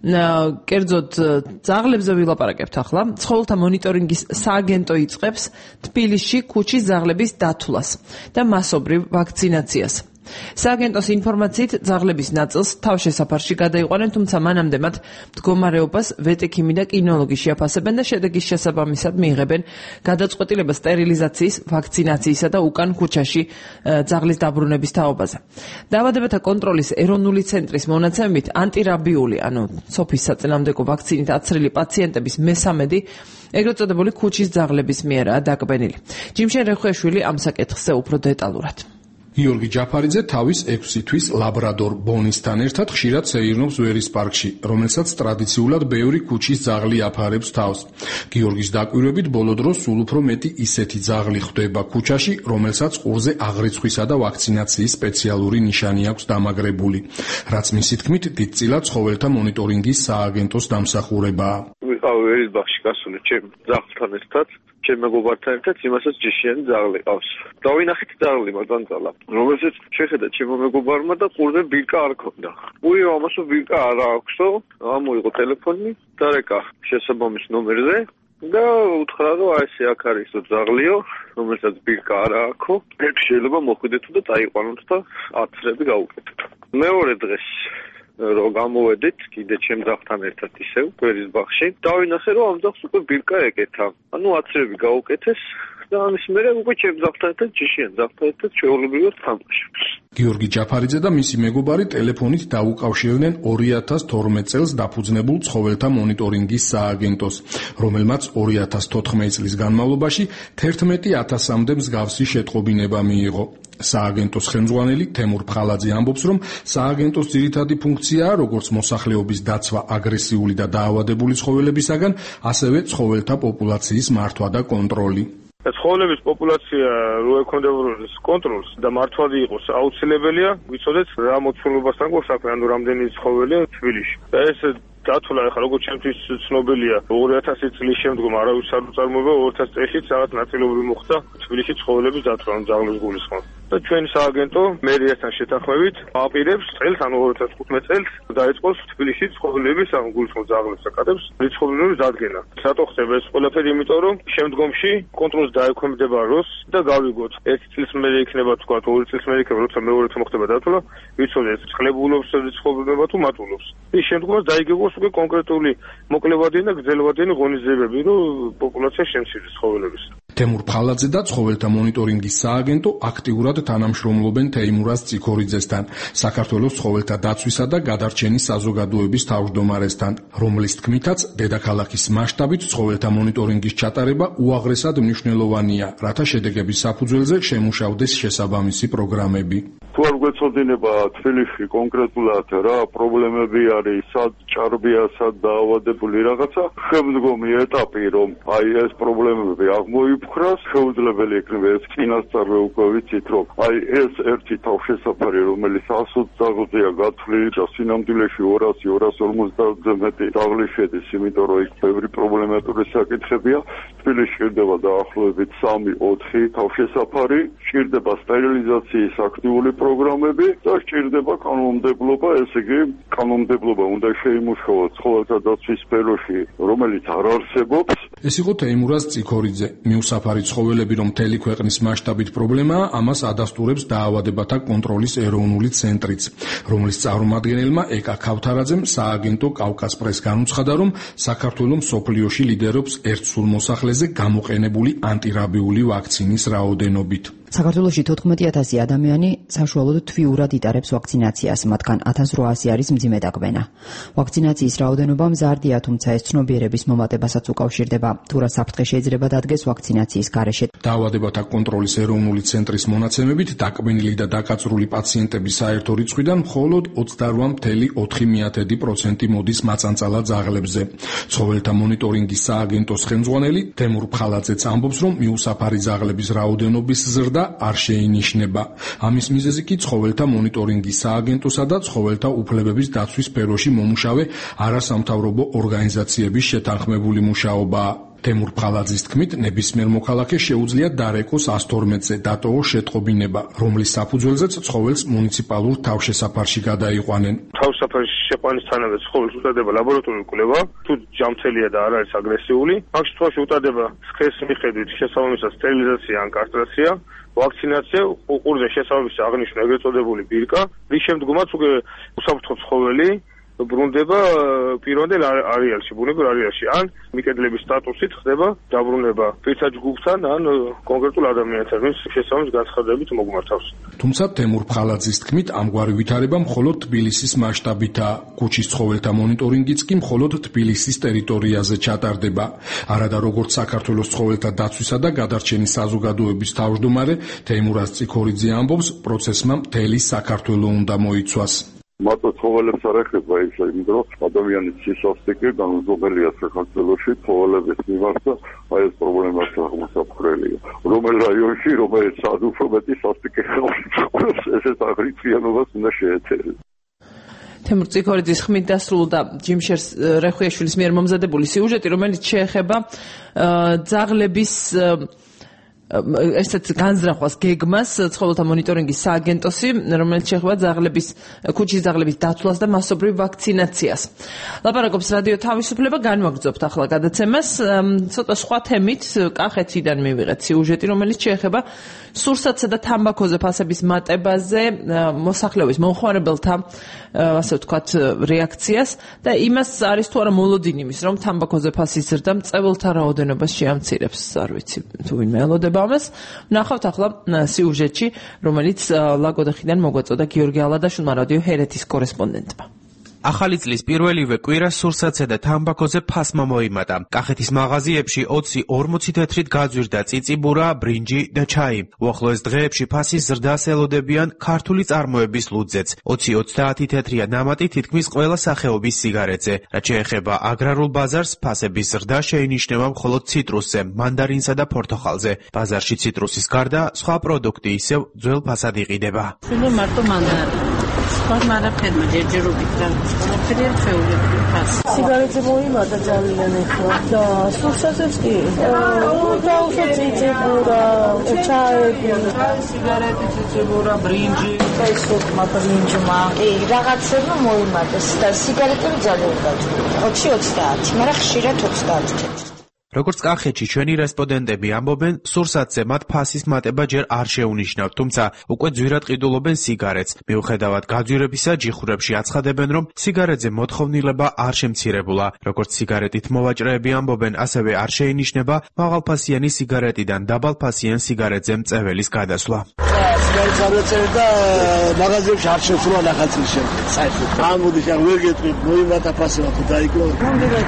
კერძოდ ძაღლებზე ვილაპარაკებთ ახლა. ცხოველთა მონიტორინგის სააგენტო იწყებს თბილისში ქუჩის ძაღლების დათვლას და მასობრივ ვაქცინაციას. სააგენტოს ინფორმაციით ძაღლების ნაწილს თავშესაფარში გადაიყვანენ, თუმცა მანამდე მათ მდგომარეობას ვეტექიმი და კინოლოგი შეაფასებენ და შედეგის შესაბამისად მიიღებენ გადაწყვეტილებას სტერილიზაციის, ვაქცინაციისა და უკან ქუჩაში ძაღლის დაბრუნების თაობაზე. დაავადებათა კონტროლის ეროვნული ცენტრის მონაცემებით ანტირაბიული, ანუ სოფის საწინააღმდეგო ვაქცინით აცრილი პაციენტების მესამედი ეგრეთ წოდებული ქუჩის ძაღლების მიერაა დაკბენილი. ჯიმშენ რეხვეშვილი ამ საკითხზე უფრო დეტალურად. გიორგი ჯაფარიძე თავის 6 თვის ლაბრადორ ბონისთან ერთად ხშირად სეირნობს ვერის პარკში, რომელსაც ტრადიციულად ბევრი ქუჩის ძაღლი აფარებს თავს. გიორგის დაკვირვებით ბოლო დროს სულ უფრო მეტი ისეთი ძაღლი ხვდება ქუჩაში, რომელსაც ყურზე აღრიცხვისა და ვაქცინაციის სპეციალური ნიშანი აქვს დამაგრებული, რაც მისი თქმით დიდწილად ცხოველთა მონიტორინგის სააგენტოს დამსახურებაა. ვიყავ ვერის ბაღში გასული ჩემ ძაღლთან ერთად. ჩემ მეგობართან ერთად იმასაც ჯიშიანი ძაღლი ყავს. დავინახეთ ძაღლი მაგანძალა, რომელსაც შეხედა ჩემო მეგობარმა და ყურზე ბირკა არ ქონდა. უიო, ამასო ბირკა არ აქვსო, ამოიღო ტელეფონი, დარეკა შესაბამის ნომერზე და უთხრა, რომ აი ესე აქ არის ძაღლიო, რომელსაც ბირკა არ აქვს. ერთ შეიძლება მოხვიდეთ და წაიყვანოთ და აცრები გავუკეთოთ. მეორე დღეს რომ გამოვედით კიდე ჩემ ძაღლთან ერთად ისევ ვერის ბაღში, დავინახე რომ ამ ძაღლს უკვე ბირკა ეკეთა. ანუ აცრები გაუკეთეს და ამის მერე უკვე ჩემ ძაღლთან ერთად ჯიშიან ძაღლთან ერთად შეულებრივად თამაშობს. გიორგი ჯაფარიძე და მისი მეგობარი ტელეფონით დაუკავშირდნენ 2012 წელს დაფუძნებულ ცხოველთა მონიტორინგის სააგენტოს, რომელმაც 2014 წლის განმავლობაში 11,000-მდე მსგავსი შეტყობინება მიიღო. სააგენტოს ხელმძღვანელი თემურ ფხალაძე ამბობს, რომ სააგენტოს ძირითადი ფუნქციაა როგორც მოსახლეობის დაცვა აგრესიული და დაავადებული ცხოველებისაგან, ასევე ცხოველთა პოპულაციის მართვა და კონტროლი. ცხოველების პოპულაცია რო ეკონდევროს კონტროლს და მართვადი იყოს აუცილებელია, ვიცოდეთ რა მოცულობასთან გვაქვს საქმე, ანუ რამდენი ცხოველია თბილისში. და ეს დათვლა ახლა როგორც ჩემთვის ცნობილია 2000 წლის შემდგომ არავის არ უწარმოება 2000 წელშიც რაღაც ნაწილობრივ მოხდა თბილისში ცხოველების დათვლა ძაღლის გულისხმობ. და ჩვენ სააგენტო მერიასთან შეთანხმებით აპირებს წელს, ანუ 2015 წელს დაიწყოს თბილისში ცხოველების გულისხმობ ძაღლებს აკადებს რიცხოვნობის დადგენა. რატო ხდება ეს ყველაფერი? იმიტომ რომ შემდგომში კონტროლს დაექვემდებარა როს და გავიგოთ 1 წლის მერე იქნება თქვა 2 წლის მერე იქნება როცა მეორედ მოხდება დათვლა, ვიცოდეთ წყლებულობს რიცხოვნობა თუ მატულობს. ის შემდგომაც დაიგეგმოს უკვე კონკრეტული მოკლევადიანი და გრძელვადიანი ღონისძიებები, რომ პოპულაცია შემცირდეს ცხოველების. თემურ ფხალაძე და ცხოველთა მონიტორინგის სააგენტო აქტიურად თანამშრომლობენ თეიმურაზ წიქორიძესთან, საქართველოს ცხოველთა დაცვისა და გადარჩენის საზოგადოების თავმჯდომარესთან, რომლის თქმითაც დედაქალაქის მასშტაბით ცხოველთა მონიტორინგის ჩატარება უაღრესად მნიშვნელოვანია, რათა შედეგების საფუძველზე შემუშავდეს შესაბამისი პროგრამები. თუ არ გვეცოდინება თბილისში კონკრეტულად რა პრობლემები არის, სად ჭარბია, სად დაავადებული რაღაცა, შემდგომი ეტაპი რომ აი ეს პრობლემები აღმოიფხვრას, შეუძლებელი იქნება ეს წინასწარვე უკვე ვიცით რომ აი ეს ერთი თავშესაფარი რომელიც 120-ია გათვლილი და სინამდვილეში 200-250-ზე მეტი დაღლი შედის, იმიტომ რომ იქ ბევრი პრობლემატური საკითხებია. თბილისში ხდება დაახლოებით 3-4 თავშესაფარი, სჭირდება სტერილიზაციის აქტიური პროგრამები და სჭირდება კანონმდებლობა, ესე იგი კანონმდებლობა უნდა შეიმუშაოს ცხოველთა დაცვის სფეროში, რომელიც არ არსებობს. ეს იყო თეიმურაზ წიქორიძე. მიუსაფარი ცხოველები რომ მთელი ქვეყნის მასშტაბით პრობლემაა, ამას ადასტურებს დაავადებათა კონტროლის ეროვნული ცენტრიც, რომლის წარმომადგენელმა ეკა ქავთარაძემ სააგენტო კავკასპრეს განუცხადა, რომ საქართველოს მსოფლიოში ლიდერობს ერთ სულ მოსახლეზე გამოყენებული ანტირაბიული ვაქცინის რაოდენობით. საქართველოში 14,000 ადამიანი საშუალოდ თვიურად იტარებს ვაქცინაციას, მათგან 1800 არის მძიმე დაკვენა. ვაქცინაციის რაოდენობა მზარდია, თუმცა ეს ცნობიერების მომატებასაც უკავშირდება, თუ რა საფრთხე შეიძლება დადგეს ვაქცინაციის გარეშე. დაავადებათა კონტროლის ეროვნული ცენტრის მონაცემებით დაკბენილი და დაკაწრული პაციენტების საერთო რიცხვიდან მხოლოდ 28,4% მოდის მაწანწალად ძაღლებზე. ცხოველთა მონიტორინგის სააგენტოს ხელმძღვანელი თემურ ფხალაძეც ამბობს, რომ მიუსაფარი ძაღლების რაოდენობის ზრდა არ შეინიშნება. ამის მიზეზი კი ცხოველთა მონიტორინგის სააგენტოსა და ცხოველთა უფლებების დაცვის სფეროში მომუშავე არასამთავრობო ორგანიზაციების შეთანხმებული მუშაობაა. თემურ ფხალაძის თქმით, ნებისმიერ მოქალაქე შეუძლია დარეკოს 112-ზე დატოვოს შეტყობინება, რომლის საფუძველზეც ცხოველს მუნიციპალურ თავშესაფარში გადაიყვანენ. თავშესაფარში შეყვანისთანავე ცხოველს უტარდება ლაბორატორიული კვლევა, თუ ჯამთელია და არ არის აგრესიული. მაგ შემთხვევაში უტარდება სქესის მიხედვით შესაბამისად სტერილიზაცია ან კასტრაცია, ვაქცინაცია, უყურზე შესაბამისი აღნიშვნა, ეგრეთ წოდებული ბირკა, რის შემდგომაც უკვე უსაფრთხო ცხოველი ბრუნდება პირვანდელ არეალში, ბუნებრივ არეალში, ან მიკედლების სტატუსით ხდება დაბრუნება პირთა ჯგუფთან, ან კონკრეტულ ადამიანთან, ვის შესაბამის განცხადებით მოგმართავს. თუმცა თემურ ფხალაძის თქმით, ამგვარი ვითარება მხოლოდ თბილისის მასშტაბითაა. კუჩის ცხოველთა მონიტორინგიც კი მხოლოდ თბილისის ტერიტორიაზე ჩატარდება. არადა როგორც საქართველოს ცხოველთა დაცვისა და გადარჩენის საზოგადოების თავმჯდომარე თეიმურაზ წიქორიძე ამბობს, პროცესმა მთელი საქართველო უნდა მოიცვას. მარტო ცხოველებს არ ეხება ის, იმიტომ რომ ადამიანის სისასტიკე განუზომელია საქართველოში ცხოველების მიმართ და აი ეს პრობლემაც აღმოსაფხრელია. რომელ რაიონში, რომელიც უფრო მეტი სასტიკე ხავს, ესეც აგრეთვიანობას უნდა შეეცეროს. თემურ წიქორიძის ხმით დასრულდა ჯიმშერ რეხვიაშვილის მიერ მომზადებული სიუჟეტი, რომელიც შეეხება ძაღლების ესეც განზრახვას გეგმას ცხოველთა მონიტორინგის სააგენტოსი, რომელიც შეეხება კუჩის ძაღლების დაცვას და მასობრივ ვაქცინაციას. ლაპარაკობს რადიო თავისუფლება, განვაგრძობთ ახლა გადაცემას ცოტა სხვა თემით. კახეთიდან მივიღეთ სიუჟეტი, რომელიც შეეხება სურსათსა და თამბაქოზე ფასების მატებაზე მოსახლეობის მომხმარებელთა ასე ვთქვათ რეაქციას და იმას არის თუ არა მოლოდინი იმის, რომ თამბაქოზე ფასის ზრდა მწებელთა რაოდენობას შეამცირებს. არ ვიცი თუ ვინმე ელოდება ამას. ვნახავთ ახლა სიუჟეტში, რომელიც ლაგოდეხიდან მოგვაწოდა გიორგი ალადაშვილმა, რადიო ჰერეთის კორესპონდენტმა. ახალი წლის პირველივე კვირას სურსათსა და თამბაქოზე ფასმა მოიმატა. კახეთის მაღაზიებში 20-40 თეთრით გაძვირდა წიწიბურა, ბრინჯი და ჩაი. უახლოეს დღეებში ფასის ზრდას ელოდებიან ქართული წარმოების ლუძეც. 20-30 თეთრია ნამატი თითქმის ყველა სახეობის სიგარეტზე. რაც შეეხება აგრარულ ბაზარს, ფასების ზრდა შეინიშნება მხოლოდ ციტრუსზე, მანდარინსა და პორტოხალზე. ბაზარში ციტრუსის გარდა სხვა პროდუქტი ისევ ძველ ფასად იყიდება. შენო მარტო მანდარინი. მარაფერმა ჯერჯერობით და ყველაფერია ჩვეულებრივი ფასი. სიგარეტზე მოიმატა ძალიან ახლა და სურსათზეც კი. დაუსო წიწიბურა, ჩაები, სიგარეტი, წიწიბურა, ბრინჯი. ეს უკმა ბრინჯმა. რაღაცებმა მოიმატეს და სიგარეტები ძალიან გაჭირდა. 20-30, მაგრამ ხშირად 30 თეთრი. როგორც კახეთში ჩვენი რესპონდენტები ამბობენ, სურსათზე მათ ფასის მატება ჯერ არ შეუნიშნავთ, თუმცა უკვე ძვირად ყიდულობენ სიგარეტს. მიუხედავად გაძვირებისა, ჯიხურებში აცხადებენ, რომ სიგარეტზე მოთხოვნილება არ შემცირებულა. როგორც სიგარეტით მოვაჭრეები ამბობენ, ასევე არ შეინიშნება მაღალფასიანი სიგარეტიდან დაბალფასიან სიგარეტზე მწეველის გადასვლა. სიგარეტს არ ეწევ და მაღაზიებში არ შევსრულა ნახატის შემდეგ. საერთოდ ამბობდი ხა ვერ გეტყვი, მოიმატა ფასება თუ დაიკლო. რამდენად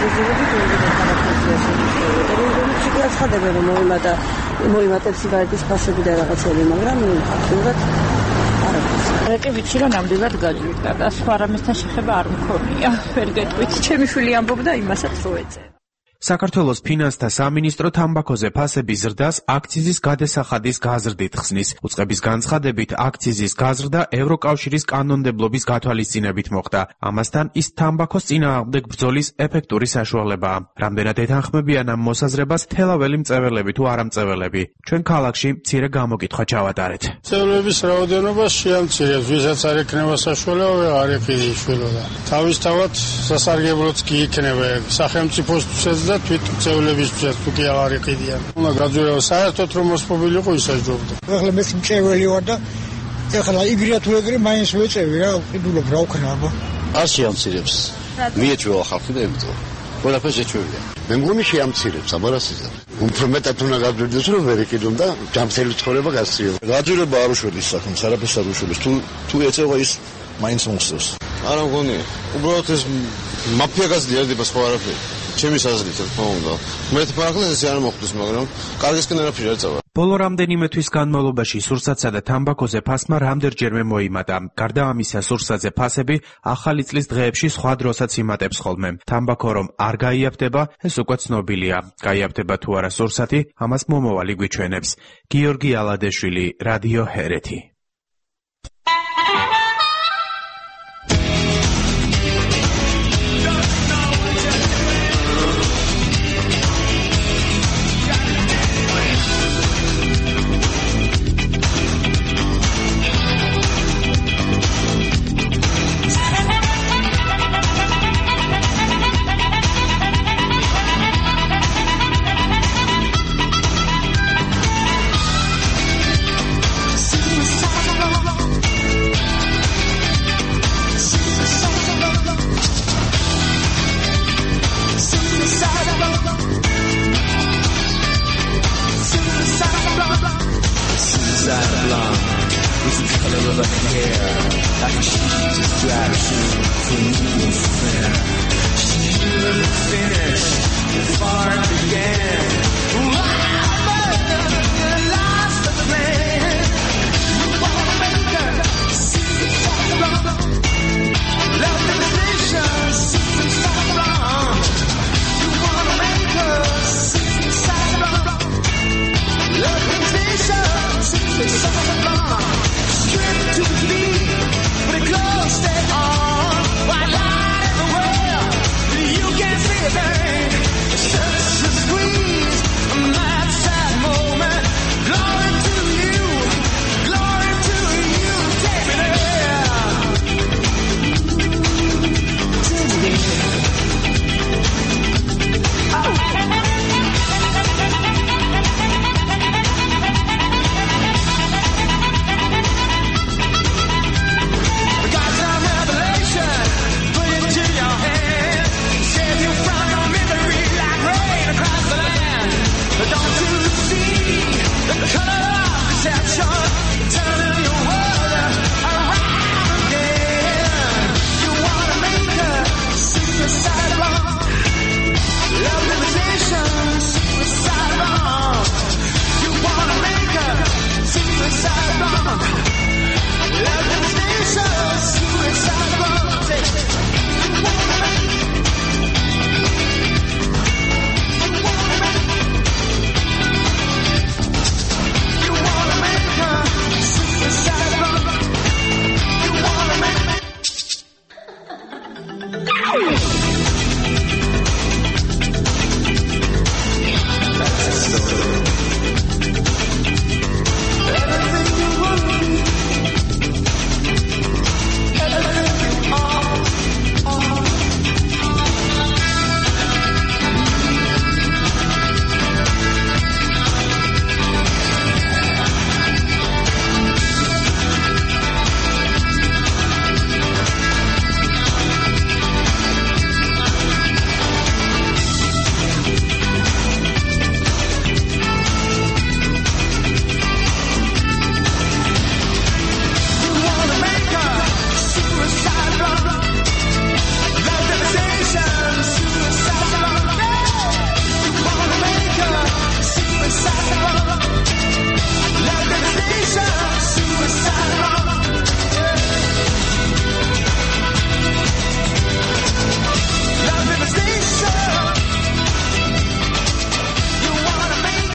ხადებენ რომ მოიმატებს სიგარეტის ფასები და რაღაცები, მაგრამ ფაქტობრივად არაფერს. კი ვიცი რომ ნამდვილად გაჯვირდა და სხვა რამესთან შეხება არ მქონია. ვერ გეტყვით, ჩემი შვილი ამბობდა იმასაც რო ეწე. საქართველოს ფინანსთა სამინისტრო თამბაქოზე ფასების ზრდას აქციზის გადასახადის გაზრდით ხსნის. უწყების განცხადებით, აქციზის გაზრდა ევროკავშირის კანონმდებლობის გათვალისწინებით მოხდა. ამასთან ის თამბაქოს წინააღმდეგ ბრძოლის ეფექტური საშუალებაა. რამდენად ეთანხმებიან ამ მოსაზრებას თელაველი მწეველები თუ არამწეველები? ჩვენ ქალაქში მცირე გამოკითხვა ჩავატარეთ. მწეველების რაოდენობა შეამცირებს, ვისაც არ ექნება საშუალება, არ ეყიდიშვილოდა. თავისთავად სასარგებლოც კი იქნება სახელმწიფოსთვისაც და თვითმცეველებისთვის თუ კი აღარ იყიდიან. უნდა გაძვირება საერთოდ რომ მოსპობილიყო ისაჯობდა. ახლა მეც მწეველი ვარ და ახლა იგრია თუ ეგრე მაინც ვეწევი რა, ყიდულობ რა ვქნა აბა. არ შეამცირებს. მიეჩვევა ხალხი და ემწვა. ყველაფერს ეჩვევია. მე მგონი შეამცირებს, აბა რა სიზა. უფრო მეტად უნდა გაძვირდეს რომ ვერ იყიდონ და ჯამთელი ცხოვრება გასწრიო. გაძვირება არ უშველის საქმეს, არაფერს არ უშველის. თუ ეწევა ის მაინც მოსწევს. არა მგონი. უბრალოდ ეს მაფია გაზრდიდება სხვა არაფერი. ჩემი საზრით თქმა უნდა. მე თვითონ ესე არ მოხდეს, მაგრამ კარგისკენ არაფერი არ წავა. ბოლო რამდენიმე თვის განმავლობაში სურსათსა და თამბაქოზე ფასმა რამდენჯერმე მოიმატა. გარდა ამისა, სურსათზე ფასები ახალი წლის დღეებში სხვა დროსაც იმატებს ხოლმე. თამბაქო რომ არ გაიაფდება, ეს უკვე ცნობილია. გაიაფდება თუ არა სურსათი, ამას მომავალი გვიჩვენებს. გიორგი ალადეშვილი, რადიო ჰერეთი. Finish, the spark began.